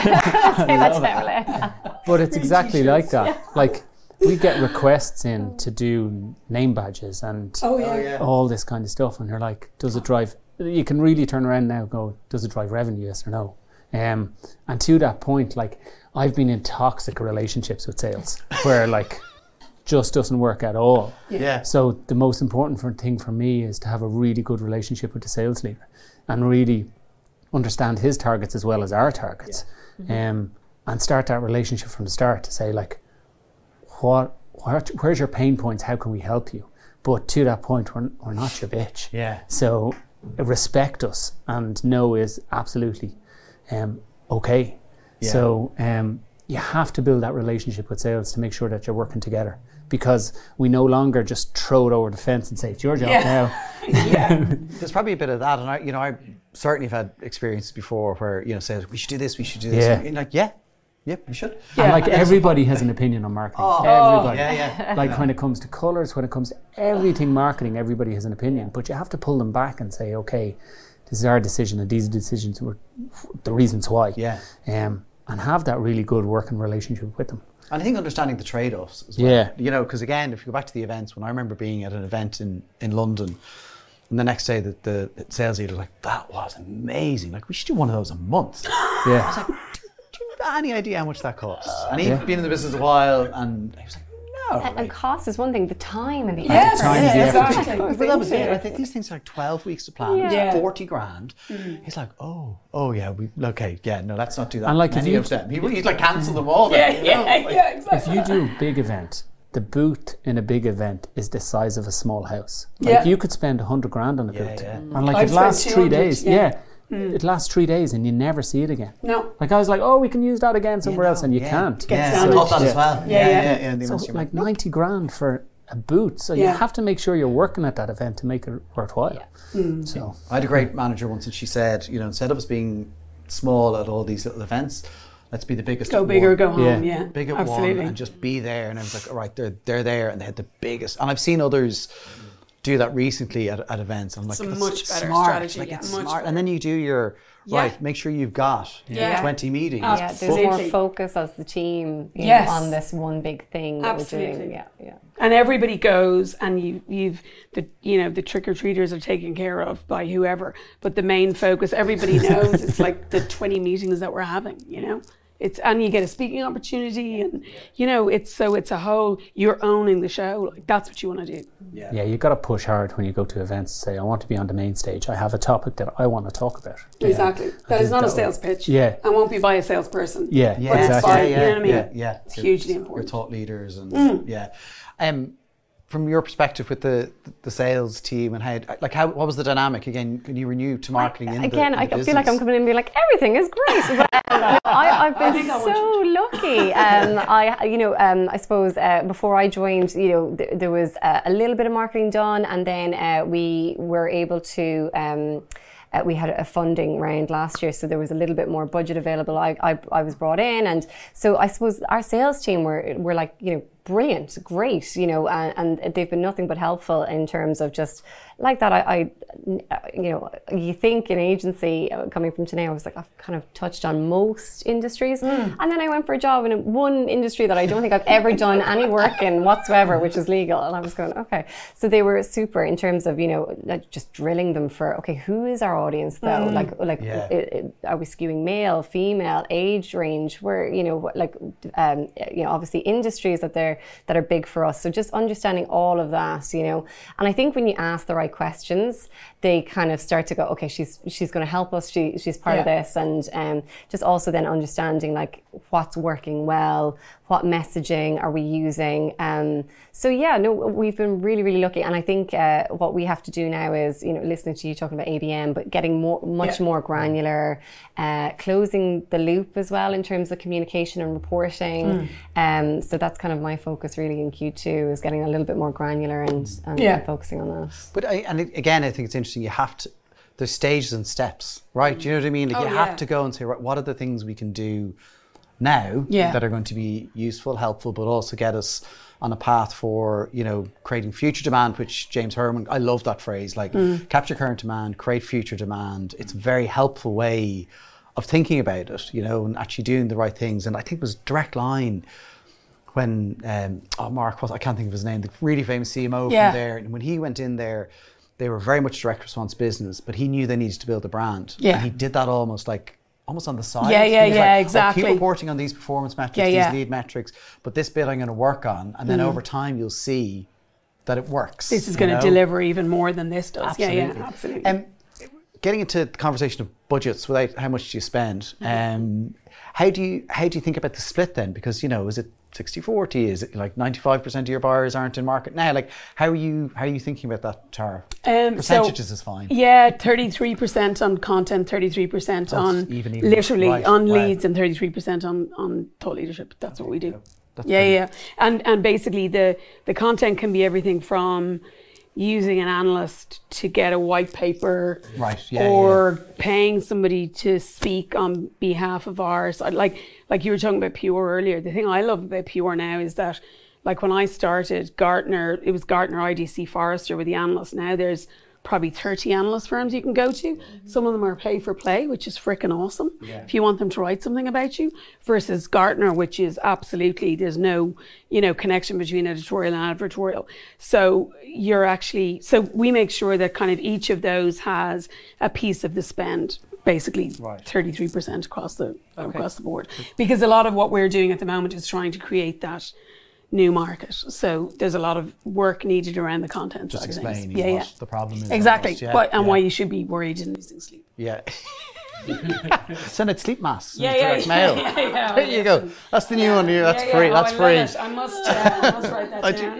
[SPEAKER 5] But it's exactly like that. Like we get requests in to do name badges and all this kind of stuff, and they're like, does it drive, you can really turn around now and go, does it drive revenue, yes or no? And to that point, like I've been in toxic relationships with sales where like just doesn't work at all. So the most important thing for me is to have a really good relationship with the sales leader and really understand his targets as well as our targets. And start that relationship from the start to say like, where's your pain points? How can we help you? But to that point, we're not your bitch. So respect us, and no is absolutely okay. So you have to build that relationship with sales to make sure that you're working together, because we no longer just throw it over the fence and say it's your job now.
[SPEAKER 2] There's probably a bit of that, and I certainly have had experiences before where sales, we should do this, we should do this. And you're like, we should.
[SPEAKER 5] And like everybody has an opinion on marketing. Everybody. Like when it comes to colours, when it comes to everything marketing, everybody has an opinion. But you have to pull them back and say, okay, this is our decision, and these decisions were the reasons why. And have that really good working relationship with them.
[SPEAKER 2] And I think understanding the trade-offs as well. Because again, if you go back to the events, when I remember being at an event in London, and the next day the sales leader was like, that was amazing. Like, we should do one of those a month. I was like, do you have any idea how much that costs? And he'd been in the business a while, and he was like, no.
[SPEAKER 4] And cost is one thing, the time and the
[SPEAKER 3] effort.
[SPEAKER 2] Exactly. But that was it. I think these things are like 12 weeks to plan. It's 40 grand. He's like, let's not do that.
[SPEAKER 5] And like
[SPEAKER 2] any of them. He'd like cancel them all.
[SPEAKER 3] Exactly.
[SPEAKER 5] If you do a big event, the booth in a big event is the size of a small house. Like you could spend 100 grand on a booth. And like it lasts 3 days. It lasts 3 days and you never see it again.
[SPEAKER 3] No.
[SPEAKER 5] Like I was like, we can use that again somewhere else, and you can't.
[SPEAKER 2] I thought that as well.
[SPEAKER 5] So like 90 grand for a booth. So you have to make sure you're working at that event to make it worthwhile. So
[SPEAKER 2] I had a great manager once, and she said, instead of us being small at all these little events, let's be the biggest.
[SPEAKER 3] Go big or go home. Yeah,
[SPEAKER 2] big at
[SPEAKER 3] absolutely.
[SPEAKER 2] one, and just be there. And I was like, all right, they're there, and they had the biggest. And I've seen others do that recently at events. I'm like,
[SPEAKER 3] it's a
[SPEAKER 2] that's
[SPEAKER 3] much better
[SPEAKER 2] smart.
[SPEAKER 3] strategy.
[SPEAKER 2] Like, it's
[SPEAKER 3] much
[SPEAKER 2] smart.
[SPEAKER 3] better.
[SPEAKER 2] And then you do your right. Make sure you've got 20 meetings.
[SPEAKER 4] Yeah, there's more focus as the team on this one big thing that we're doing. Yeah.
[SPEAKER 3] And everybody goes, and you've the trick or treaters are taken care of by whoever. But the main focus, everybody knows, it's like the 20 meetings that we're having. And you get a speaking opportunity, and it's a whole, you're owning the show. Like, that's what you want to do.
[SPEAKER 5] Yeah, you got to push hard when you go to events. Say, I want to be on the main stage. I have a topic that I want to talk about.
[SPEAKER 3] Exactly. That is not a sales pitch.
[SPEAKER 5] Yeah.
[SPEAKER 3] And won't be by a salesperson.
[SPEAKER 5] Yeah,
[SPEAKER 3] But it's fine. You know what I mean?
[SPEAKER 2] Yeah.
[SPEAKER 3] It's hugely important.
[SPEAKER 2] Your thought leaders and from your perspective with the sales team, and what was the dynamic again? Can you renew to marketing in
[SPEAKER 4] again?
[SPEAKER 2] I
[SPEAKER 4] feel like I'm coming in and being like, everything is great. But, I've been so lucky. I suppose before I joined, there was a little bit of marketing done, and then we were able to. We had a funding round last year, so there was a little bit more budget available. I was brought in, and so I suppose our sales team were like, brilliant, great, and they've been nothing but helpful in terms of just like that. You think in agency, coming from Teneo, I was like, I've kind of touched on most industries, and then I went for a job in one industry that I don't think I've ever done any work in whatsoever, which is legal, and I was going, okay. So they were super in terms of just drilling them for, okay, who is our audience though? Are we skewing male, female, age range? Where obviously industries that are big for us. So just understanding all of that, and I think when you ask the right questions, they kind of start to go, okay, she's going to help us. She's part of this, and just also then understanding like what's working well, what messaging are we using. We've been really, really lucky, and I think what we have to do now is listening to you talking about ABM, but getting much more granular, closing the loop as well in terms of communication and reporting. So that's kind of my focus really in Q2, is getting a little bit more granular and focusing on that.
[SPEAKER 2] But I think it's interesting. You have to. There's stages and steps, right? Do you know what I mean? Like you have to go and say, right, what are the things we can do now that are going to be useful, helpful, but also get us on a path for, creating future demand, which James Herman, I love that phrase, like capture current demand, create future demand. It's a very helpful way of thinking about it, and actually doing the right things. And I think it was Direct Line when, Mark, I can't think of his name, the really famous CMO from there. And when he went in there, they were very much direct response business, but he knew they needed to build a brand. Yeah. And he did that almost on the side.
[SPEAKER 3] Exactly.
[SPEAKER 2] Keep reporting on these performance metrics, these lead metrics, but this bit I'm going to work on. And then over time, you'll see that it works.
[SPEAKER 3] This is going to deliver even more than this does.
[SPEAKER 2] Absolutely.
[SPEAKER 3] Absolutely.
[SPEAKER 2] Getting into the conversation of budgets, without how much do you spend, how do you think about the split then? Because, is it 60-40? Is it like 95% of your buyers aren't in market now? Like, how are you thinking about that, Tara? Percentages is fine.
[SPEAKER 3] Yeah, 33% on content, 33% on literally on leads, and 33% on thought leadership. That's what we do. And basically the content can be everything from using an analyst to get a white paper, or paying somebody to speak on behalf of ours. Like you were talking about Pure earlier. The thing I love about Pure now is that, like when I started, it was Gartner, IDC, Forrester were the analysts. Now there's probably 30 analyst firms you can go to. Some of them are pay for play, which is freaking awesome. If you want them to write something about you, versus Gartner, which is absolutely, there's no, connection between editorial and advertorial. So we make sure that kind of each of those has a piece of the spend, basically 33% across the board. Because a lot of what we're doing at the moment is trying to create that new market. So there's a lot of work needed around the content side of things.
[SPEAKER 2] Just explaining what the problem is.
[SPEAKER 3] Exactly. Why you should be worried in losing sleep.
[SPEAKER 2] Yeah. Send out sleep masks. Direct mail. There you go. That's the new one. That's free. That's free.
[SPEAKER 3] I must write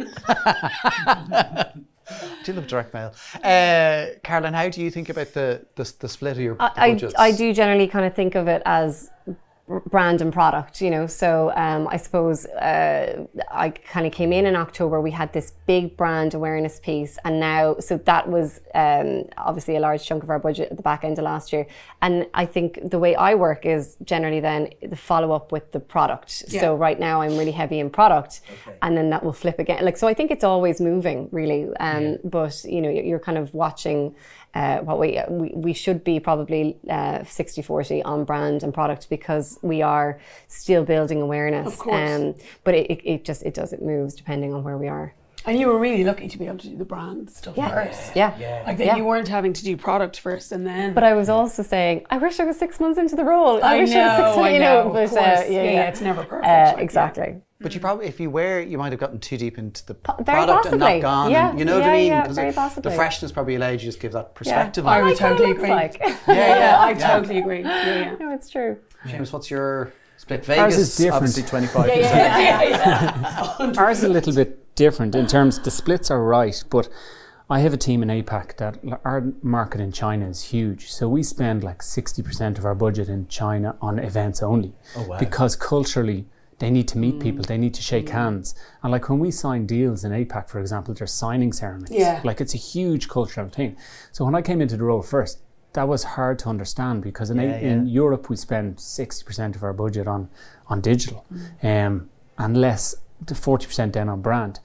[SPEAKER 3] that down.
[SPEAKER 2] I do love direct mail. Caroline, how do you think about the split of your budgets?
[SPEAKER 4] I do generally kind of think of it as brand and product, you know. So I suppose I kind of came in October. We had this big brand awareness piece, and now, so that was obviously a large chunk of our budget at the back end of last year. And I think the way I work is generally then the follow up with the product. Yeah. So right now I'm really heavy in product, and then that will flip again. Like, so I think it's always moving, really. But you know, you're kind of watching. What we should be probably 60-40 on brand and product, because we are still building awareness.
[SPEAKER 3] Of course.
[SPEAKER 4] But it moves depending on where we are.
[SPEAKER 3] And you were really lucky to be able to do the brand stuff first.
[SPEAKER 4] Yeah.
[SPEAKER 3] Like that you weren't having to do product first and then.
[SPEAKER 4] But I was also saying, I wish I was 6 months into the role.
[SPEAKER 3] I
[SPEAKER 4] wish I was 6 months,
[SPEAKER 3] you know.
[SPEAKER 4] But,
[SPEAKER 3] of course. It's never perfect.
[SPEAKER 4] Exactly.
[SPEAKER 2] But you probably, if you were, you might have gotten too deep into the
[SPEAKER 4] very
[SPEAKER 2] product
[SPEAKER 4] possibly.
[SPEAKER 2] And not gone.
[SPEAKER 4] Yeah.
[SPEAKER 2] And, you know what I mean?
[SPEAKER 4] Yeah, very possibly.
[SPEAKER 2] The freshness probably allowed you to just give that perspective
[SPEAKER 3] I
[SPEAKER 2] on
[SPEAKER 3] would
[SPEAKER 2] it.
[SPEAKER 3] totally agree.
[SPEAKER 4] Like.
[SPEAKER 3] I totally agree. Yeah.
[SPEAKER 4] No, it's true.
[SPEAKER 2] James, what's your split? Vegas,
[SPEAKER 5] Ours is different.
[SPEAKER 2] Obviously 25%.
[SPEAKER 5] Ours is a little bit different in terms, the splits are right, but I have a team in APAC that our market in China is huge. So we spend like 60% of our budget in China on events only.
[SPEAKER 2] Oh, wow.
[SPEAKER 5] Because culturally, they need to meet people, they need to shake hands. And like when we sign deals in APAC, for example, there's signing ceremonies.
[SPEAKER 3] Yeah.
[SPEAKER 5] Like it's a huge cultural thing. So when I came into the role first, that was hard to understand, because in Europe we spend 60% of our budget on digital, and less to 40% then on brand.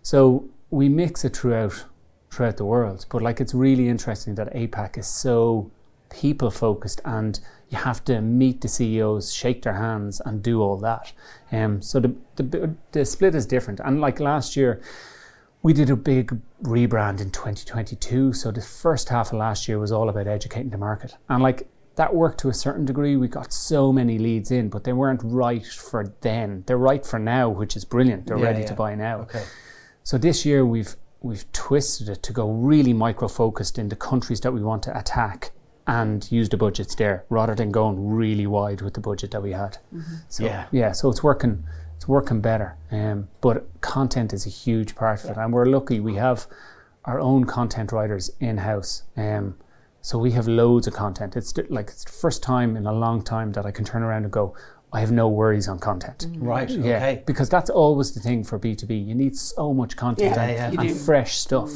[SPEAKER 5] So we mix it throughout the world. But like, it's really interesting that APAC is so people focused, and you have to meet the CEOs, shake their hands, and do all that. So the split is different. And like last year, we did a big rebrand in 2022. So the first half of last year was all about educating the market. And like, that worked to a certain degree. We got so many leads in, but they weren't right for then. They're right for now, which is brilliant. They're ready to buy now.
[SPEAKER 2] Okay.
[SPEAKER 5] So this year we've twisted it to go really micro-focused in the countries that we want to attack and use the budgets there, rather than going really wide with the budget that we had. So so it's working better. But content is a huge part of it, and we're lucky we have our own content writers in-house. So we have loads of content. It's the first time in a long time that I can turn around and go, I have no worries on content.
[SPEAKER 2] Right, okay.
[SPEAKER 5] Because that's always the thing for B2B. You need so much content and fresh stuff.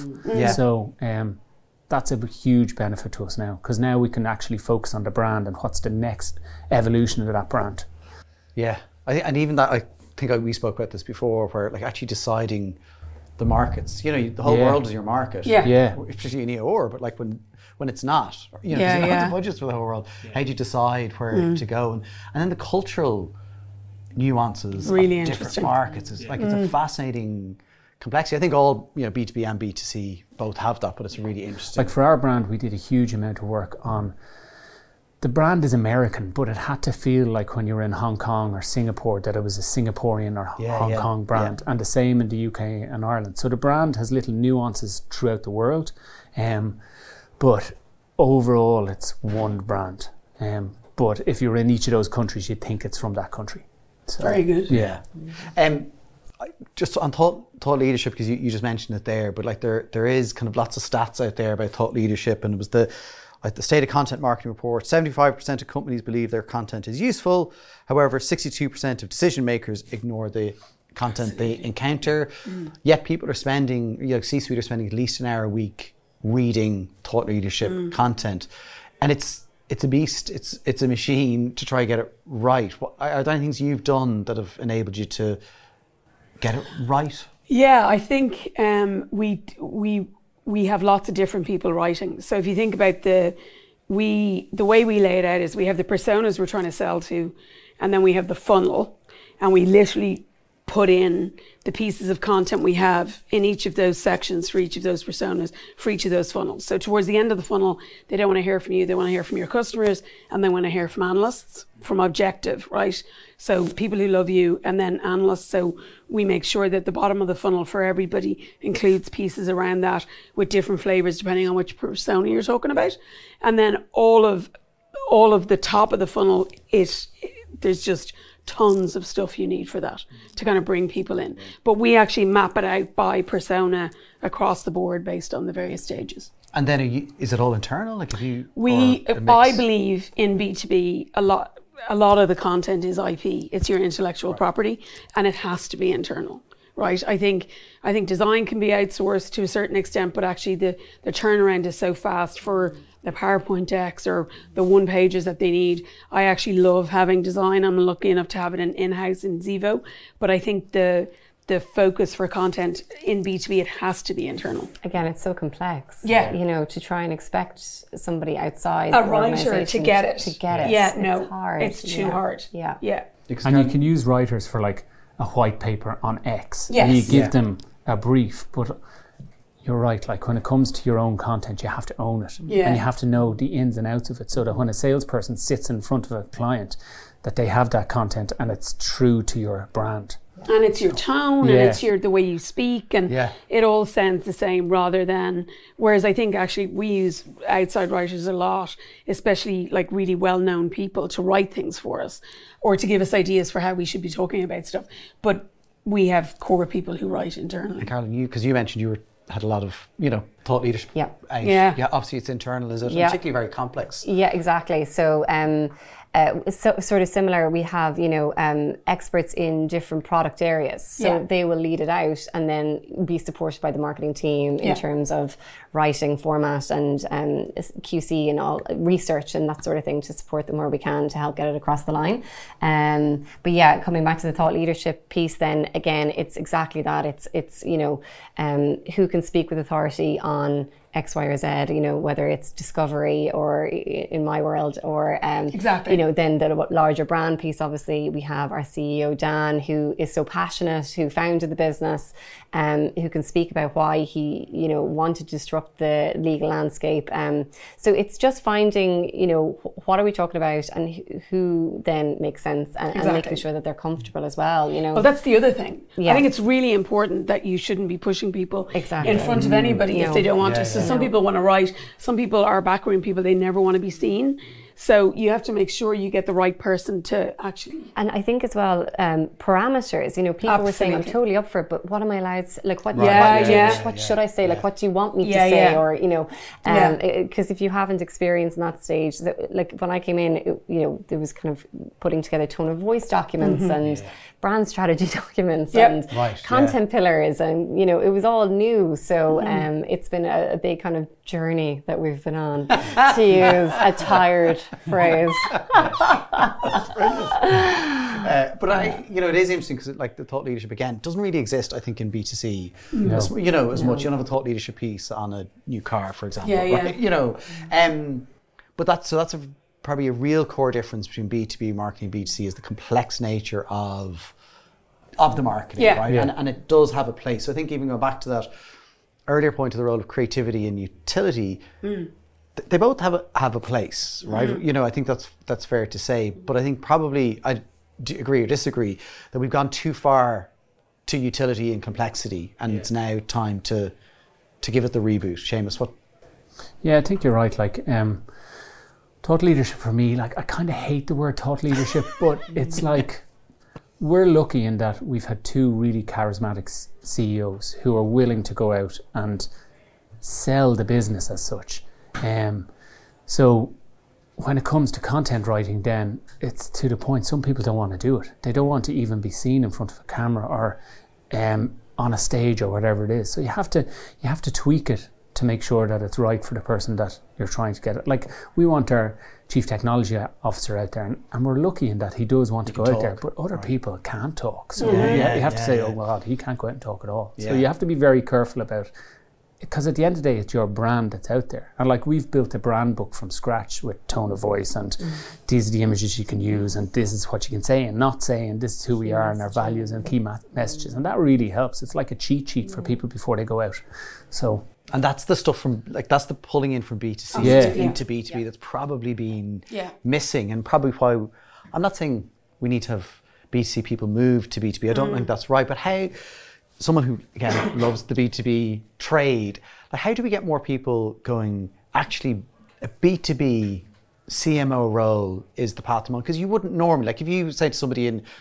[SPEAKER 5] So that's a huge benefit to us now, because now we can actually focus on the brand and what's the next evolution of that brand.
[SPEAKER 2] Yeah, and even that, I think we spoke about this before, where like actually deciding the markets. You know, the whole world is your market. Especially in EOR, but like when it's not, you know, 'cause you don't have the budgets for the whole world. How do you decide where to go? And then the cultural nuances
[SPEAKER 3] really
[SPEAKER 2] of different markets is like, it's a fascinating complexity. I think all, you know, B2B and B2C both have that, but it's really interesting.
[SPEAKER 5] Like for our brand, we did a huge amount of work on, the brand is American, but it had to feel like when you were in Hong Kong or Singapore that it was a Singaporean or Hong Kong brand, and the same in the UK and Ireland. So the brand has little nuances throughout the world, but overall it's one brand. But if you're in each of those countries, you'd think it's from that country. So,
[SPEAKER 3] very good.
[SPEAKER 5] Yeah.
[SPEAKER 2] Just on thought leadership, because you just mentioned it there, but like there is kind of lots of stats out there about thought leadership, and it was the State of Content Marketing Report. 75% of companies believe their content is useful. However, 62% of decision makers ignore the content they encounter. Yet people are spending, you know, C-suite are spending at least an hour a week reading thought leadership content, and it's a beast. It's a machine to try and get it right. Are there any things you've done that have enabled you to get it right?
[SPEAKER 3] Yeah, I think we have lots of different people writing. So if you think about the way we lay it out is we have the personas we're trying to sell to, and then we have the funnel, and we literally put in the pieces of content we have in each of those sections for each of those personas, for each of those funnels. So towards the end of the funnel, they don't want to hear from you, they want to hear from your customers, and they want to hear from analysts, from objective, right? So people who love you, and then analysts. So we make sure that the bottom of the funnel for everybody includes pieces around that with different flavors depending on which persona you're talking about. And then all of the top of the funnel there's just tons of stuff you need for that to kind of bring people in. But we actually map it out by persona across the board based on the various stages.
[SPEAKER 2] And then is it all internal? Like I
[SPEAKER 3] believe in B2B a lot. a lot of the content is IP. It's your intellectual property, and it has to be internal. Right. I think design can be outsourced to a certain extent, but actually the turnaround is so fast for the PowerPoint decks or the one pages that they need. I actually love having design. I'm lucky enough to have it in-house in Zevo, but I think the focus for content in B2B, it has to be internal.
[SPEAKER 4] Again, it's so complex.
[SPEAKER 3] Yeah.
[SPEAKER 4] You know, to try and expect somebody outside
[SPEAKER 3] a writer to get it. Yeah, no,
[SPEAKER 4] it's hard.
[SPEAKER 3] It's too hard.
[SPEAKER 4] Yeah.
[SPEAKER 3] Yeah.
[SPEAKER 5] And you can use writers for like a white paper on X.
[SPEAKER 3] Yes.
[SPEAKER 5] And you give them a brief, but you're right, like when it comes to your own content, you have to own it.
[SPEAKER 3] Yeah.
[SPEAKER 5] And you have to know the ins and outs of it, so that when a salesperson sits in front of a client, that they have that content and it's true to your brand.
[SPEAKER 3] And it's your tone, and it's the way you speak, and it all sounds the same rather than, whereas I think actually we use outside writers a lot, especially like really well-known people to write things for us or to give us ideas for how we should be talking about stuff. But we have core people who write internally.
[SPEAKER 2] And Caroline, because you mentioned you had a lot of, thought leadership.
[SPEAKER 4] Yeah.
[SPEAKER 2] Yeah. Obviously it's internal, is it?
[SPEAKER 4] Yeah.
[SPEAKER 2] And particularly very complex.
[SPEAKER 4] Yeah, exactly. So, so sort of similar, we have, experts in different product areas. So they will lead it out and then be supported by the marketing team in terms of writing, format and QC and all research and that sort of thing to support them where we can to help get it across the line. But yeah, coming back to the thought leadership piece, then again, it's exactly that. It's who can speak with authority on X, Y, or Z, whether it's discovery or in my world or,
[SPEAKER 3] exactly.
[SPEAKER 4] Then the larger brand piece, obviously we have our CEO, Dan, who is so passionate, who founded the business, who can speak about why he, wanted to disrupt the legal landscape. So it's just finding, what are we talking about and who then makes sense and making sure that they're comfortable as well,
[SPEAKER 3] Well, that's the other thing.
[SPEAKER 4] Yeah.
[SPEAKER 3] I think it's really important that you shouldn't be pushing people in front of anybody if they don't want to. So some people want to write, some people are backroom people, they never want to be seen. So you have to make sure you get the right person to actually.
[SPEAKER 4] And I think as well, parameters, people were saying, I'm totally up for it, but what am I allowed to, like, what should I say? Like, what do you want me to say? Or, because if you haven't experienced in that stage, like when I came in, there was kind of putting together tone of voice documents and brand strategy documents and content pillars. And, it was all new. So it's been a big kind of journey that we've been on, to use a tired phrase.
[SPEAKER 2] But it is interesting because like the thought leadership again doesn't really exist, I think, in B2C as much. You don't have a thought leadership piece on a new car, for example. Right? But that's probably a real core difference between B2B marketing and B2C is the complex nature of the marketing, right? Yeah. And it does have a place. So I think even going back to that earlier point of the role of creativity and utility, they both have a place, right? I think that's fair to say. But I think probably I agree or disagree that we've gone too far to utility and complexity, and it's now time to give it the reboot. Seamus, what?
[SPEAKER 5] Yeah, I think you're right. Like thought leadership for me, like I kind of hate the word thought leadership, but it's like we're lucky in that we've had two really charismatic CEOs who are willing to go out and sell the business as such. So when it comes to content writing, then it's to the point some people don't want to do it. They don't want to even be seen in front of a camera or on a stage or whatever it is. So you have to tweak it to make sure that it's right for the person that you're trying to get it. Like we want our chief technology officer out there, and we're lucky in that he does want to go out there, but other people can't talk. So you have to say, oh God, he can't go out and talk at all. So you have to be very careful about, because at the end of the day, it's your brand that's out there. And like we've built a brand book from scratch with tone of voice and these are the images you can use and this is what you can say and not say and this is who we are and our values and key messages. And that really helps. It's like a cheat sheet for people before they go out. So.
[SPEAKER 2] And that's the stuff that's the pulling in from B2C into B2B that's probably been missing, and probably why, I'm not saying we need to have B2C people move to B2B. I don't think that's right, but how, someone who, again, loves the B2B trade, like how do we get more people going, actually, a B2B CMO role is the path to money? Because you wouldn't normally, like if you say to somebody in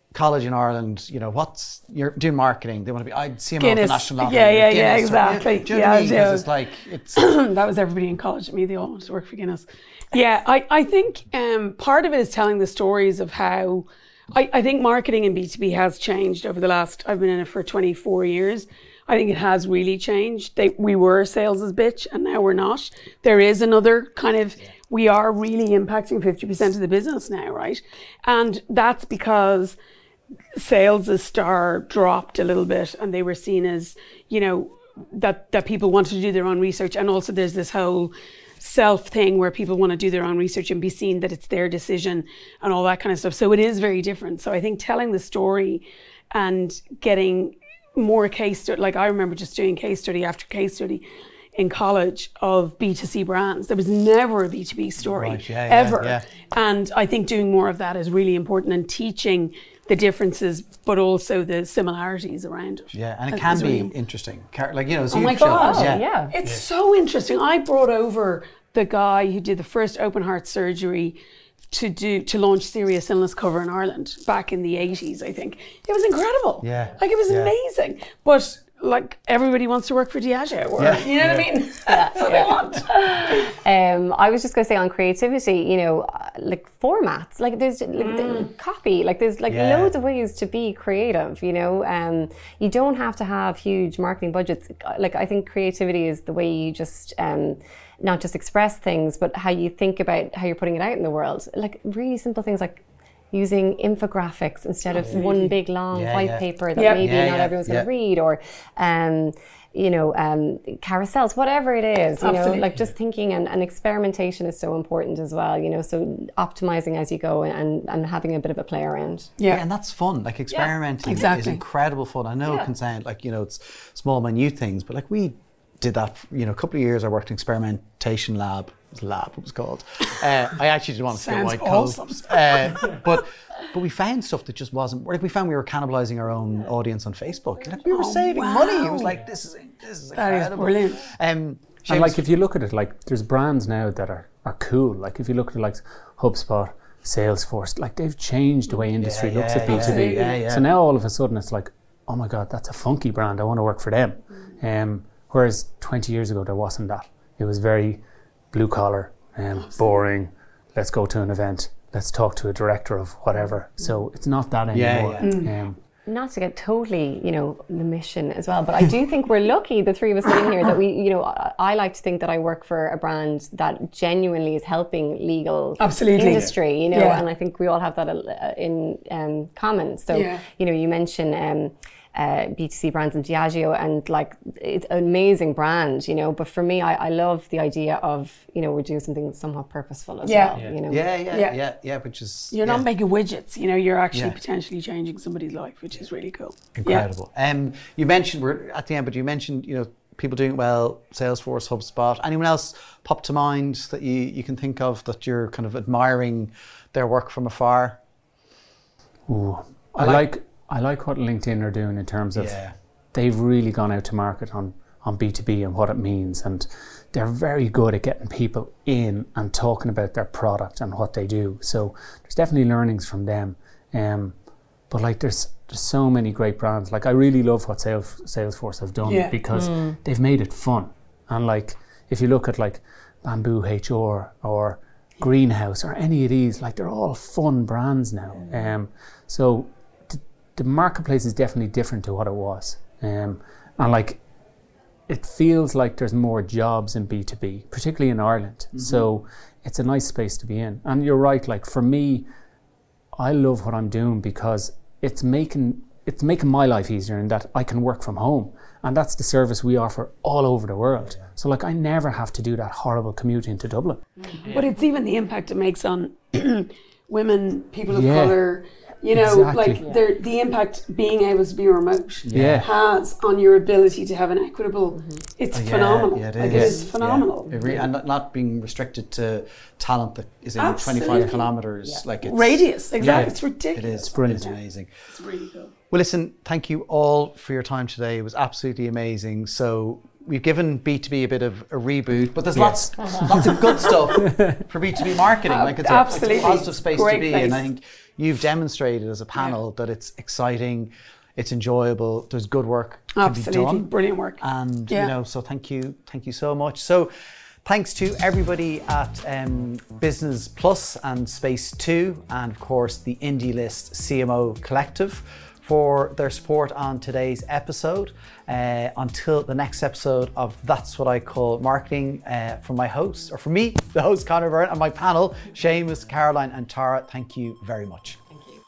[SPEAKER 2] college in Ireland, you're doing marketing. They want to be CMO of the
[SPEAKER 3] Guinness.
[SPEAKER 2] National Lottery.
[SPEAKER 3] Yeah, exactly.
[SPEAKER 2] Do you know what I mean? 'Cause it's like, it's...
[SPEAKER 3] That was everybody in college at me. They all wanted to work for Guinness. Yeah, I think part of it is telling the stories of how I think marketing in B2B has changed over the last, I've been in it for 24 years. I think it has really changed. We were sales as bitch and now we're not. There is another kind of, we are really impacting 50% of the business now, right? And that's because sales as star dropped a little bit and they were seen as, that people wanted to do their own research. And also there's this whole self thing where people want to do their own research and be seen that it's their decision and all that kind of stuff. So it is very different. So I think telling the story and getting more case study, like I remember just doing case study after case study in college of B2C brands. There was never a B2B story ever. Yeah. And I think doing more of that is really important and teaching the differences, but also the similarities around it.
[SPEAKER 2] Yeah, and it can be interesting. As
[SPEAKER 3] oh
[SPEAKER 2] you
[SPEAKER 3] my
[SPEAKER 2] showed
[SPEAKER 3] God,
[SPEAKER 2] us.
[SPEAKER 3] It's so interesting. I brought over the guy who did the first open heart surgery to launch Serious Illness cover in Ireland back in the 80s, I think. It was incredible.
[SPEAKER 2] Yeah.
[SPEAKER 3] Like, it was amazing. But like, everybody wants to work for Diageo, or you know what I mean? That's what they want.
[SPEAKER 4] I was just going to say on creativity, like formats, like there's copy, like there's loads of ways to be creative, you don't have to have huge marketing budgets. Like, I think creativity is the way you just not just express things, but how you think about how you're putting it out in the world. Like really simple things like using infographics instead of one big long white paper that maybe not everyone's going to read, or carousels, whatever it is, like just thinking and experimentation is so important as well, so optimizing as you go and having a bit of a play around.
[SPEAKER 2] Yeah, and that's fun. Like experimenting is incredible fun. I know it can sound like, it's small, minute things, but like we did that, a couple of years. I worked in experimentation lab. It was called. I actually didn't want to say white
[SPEAKER 3] awesome.
[SPEAKER 2] But we found stuff that just wasn't. Like we found we were cannibalizing our own audience on Facebook. Like we were saving money. It was like this is incredible.
[SPEAKER 3] That is brilliant.
[SPEAKER 5] And like if you look at it, like there's brands now that are cool. Like if you look at like HubSpot, Salesforce, like they've changed the way industry looks at B2B. So now all of a sudden it's like, oh my God, that's a funky brand. I want to work for them. Whereas 20 years ago there wasn't that. It was very blue collar, boring. Let's go to an event. Let's talk to a director of whatever. So it's not that anymore.
[SPEAKER 4] Not to get totally, the mission as well, but I do think we're lucky, the three of us sitting here, that we, I like to think that I work for a brand that genuinely is helping legal industry, and I think we all have that in common. So, you mentioned B2C brands and Diageo, and like it's an amazing brand, but for me I love the idea of we're doing something somewhat purposeful as well.
[SPEAKER 2] Which is
[SPEAKER 3] you're not making widgets, you're actually potentially changing somebody's life, which is really cool.
[SPEAKER 2] Incredible. You mentioned, we're at the end, but you mentioned people doing well, Salesforce, HubSpot. Anyone else pop to mind that you can think of that you're kind of admiring their work from afar?
[SPEAKER 5] I like what LinkedIn are doing in terms of they've really gone out to market on B2B and what it means, and they're very good at getting people in and talking about their product and what they do. So there's definitely learnings from them. But like there's so many great brands. Like I really love what Salesforce have done because they've made it fun. And like if you look at like Bamboo HR or Greenhouse or any of these, like they're all fun brands now. So the marketplace is definitely different to what it was. And like, it feels like there's more jobs in B2B, particularly in Ireland. So it's a nice space to be in. And you're right, like for me, I love what I'm doing because it's making my life easier in that I can work from home. And that's the service we offer all over the world. So like I never have to do that horrible commute into Dublin.
[SPEAKER 3] But it's even the impact it makes on women, people of colour, like the impact being able to be remote has on your ability to have an equitable, it's phenomenal. It is phenomenal.
[SPEAKER 2] And not being restricted to talent that is in 25 kilometres. Like it's
[SPEAKER 3] radius, exactly. It's ridiculous.
[SPEAKER 2] It is.
[SPEAKER 5] It's brilliant.
[SPEAKER 2] It's amazing.
[SPEAKER 3] It's really cool.
[SPEAKER 2] Well, listen, thank you all for your time today. It was absolutely amazing. So we've given B2B a bit of a reboot, but there's lots of good stuff for B2B marketing. Like it's a positive space to be, and I think you've demonstrated as a panel that it's exciting, it's enjoyable, there's good work to be done.
[SPEAKER 3] Brilliant work.
[SPEAKER 2] And so thank you so much. So thanks to everybody at Business Plus and Space 2, and of course the Indie List CMO Collective for their support on today's episode. Until the next episode of That's What I Call Marketing, from my host, or from me, the host Conor Byrne, and my panel, Seamus, Caroline and Tara, thank you very much.
[SPEAKER 4] Thank you.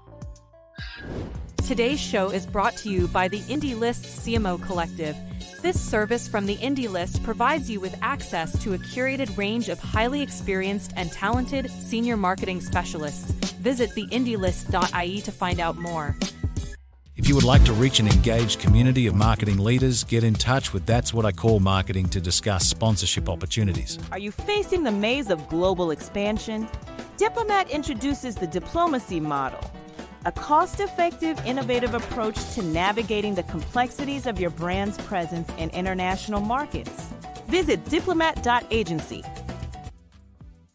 [SPEAKER 6] Today's show is brought to you by the Indie List CMO Collective. This service from the Indie List provides you with access to a curated range of highly experienced and talented senior marketing specialists. Visit theindielist.ie to find out more.
[SPEAKER 8] If you would like to reach an engaged community of marketing leaders, get in touch with That's What I Call Marketing to discuss sponsorship opportunities.
[SPEAKER 7] Are you facing the maze of global expansion? Diplomat introduces the diplomacy model, a cost-effective, innovative approach to navigating the complexities of your brand's presence in international markets. Visit diplomat.agency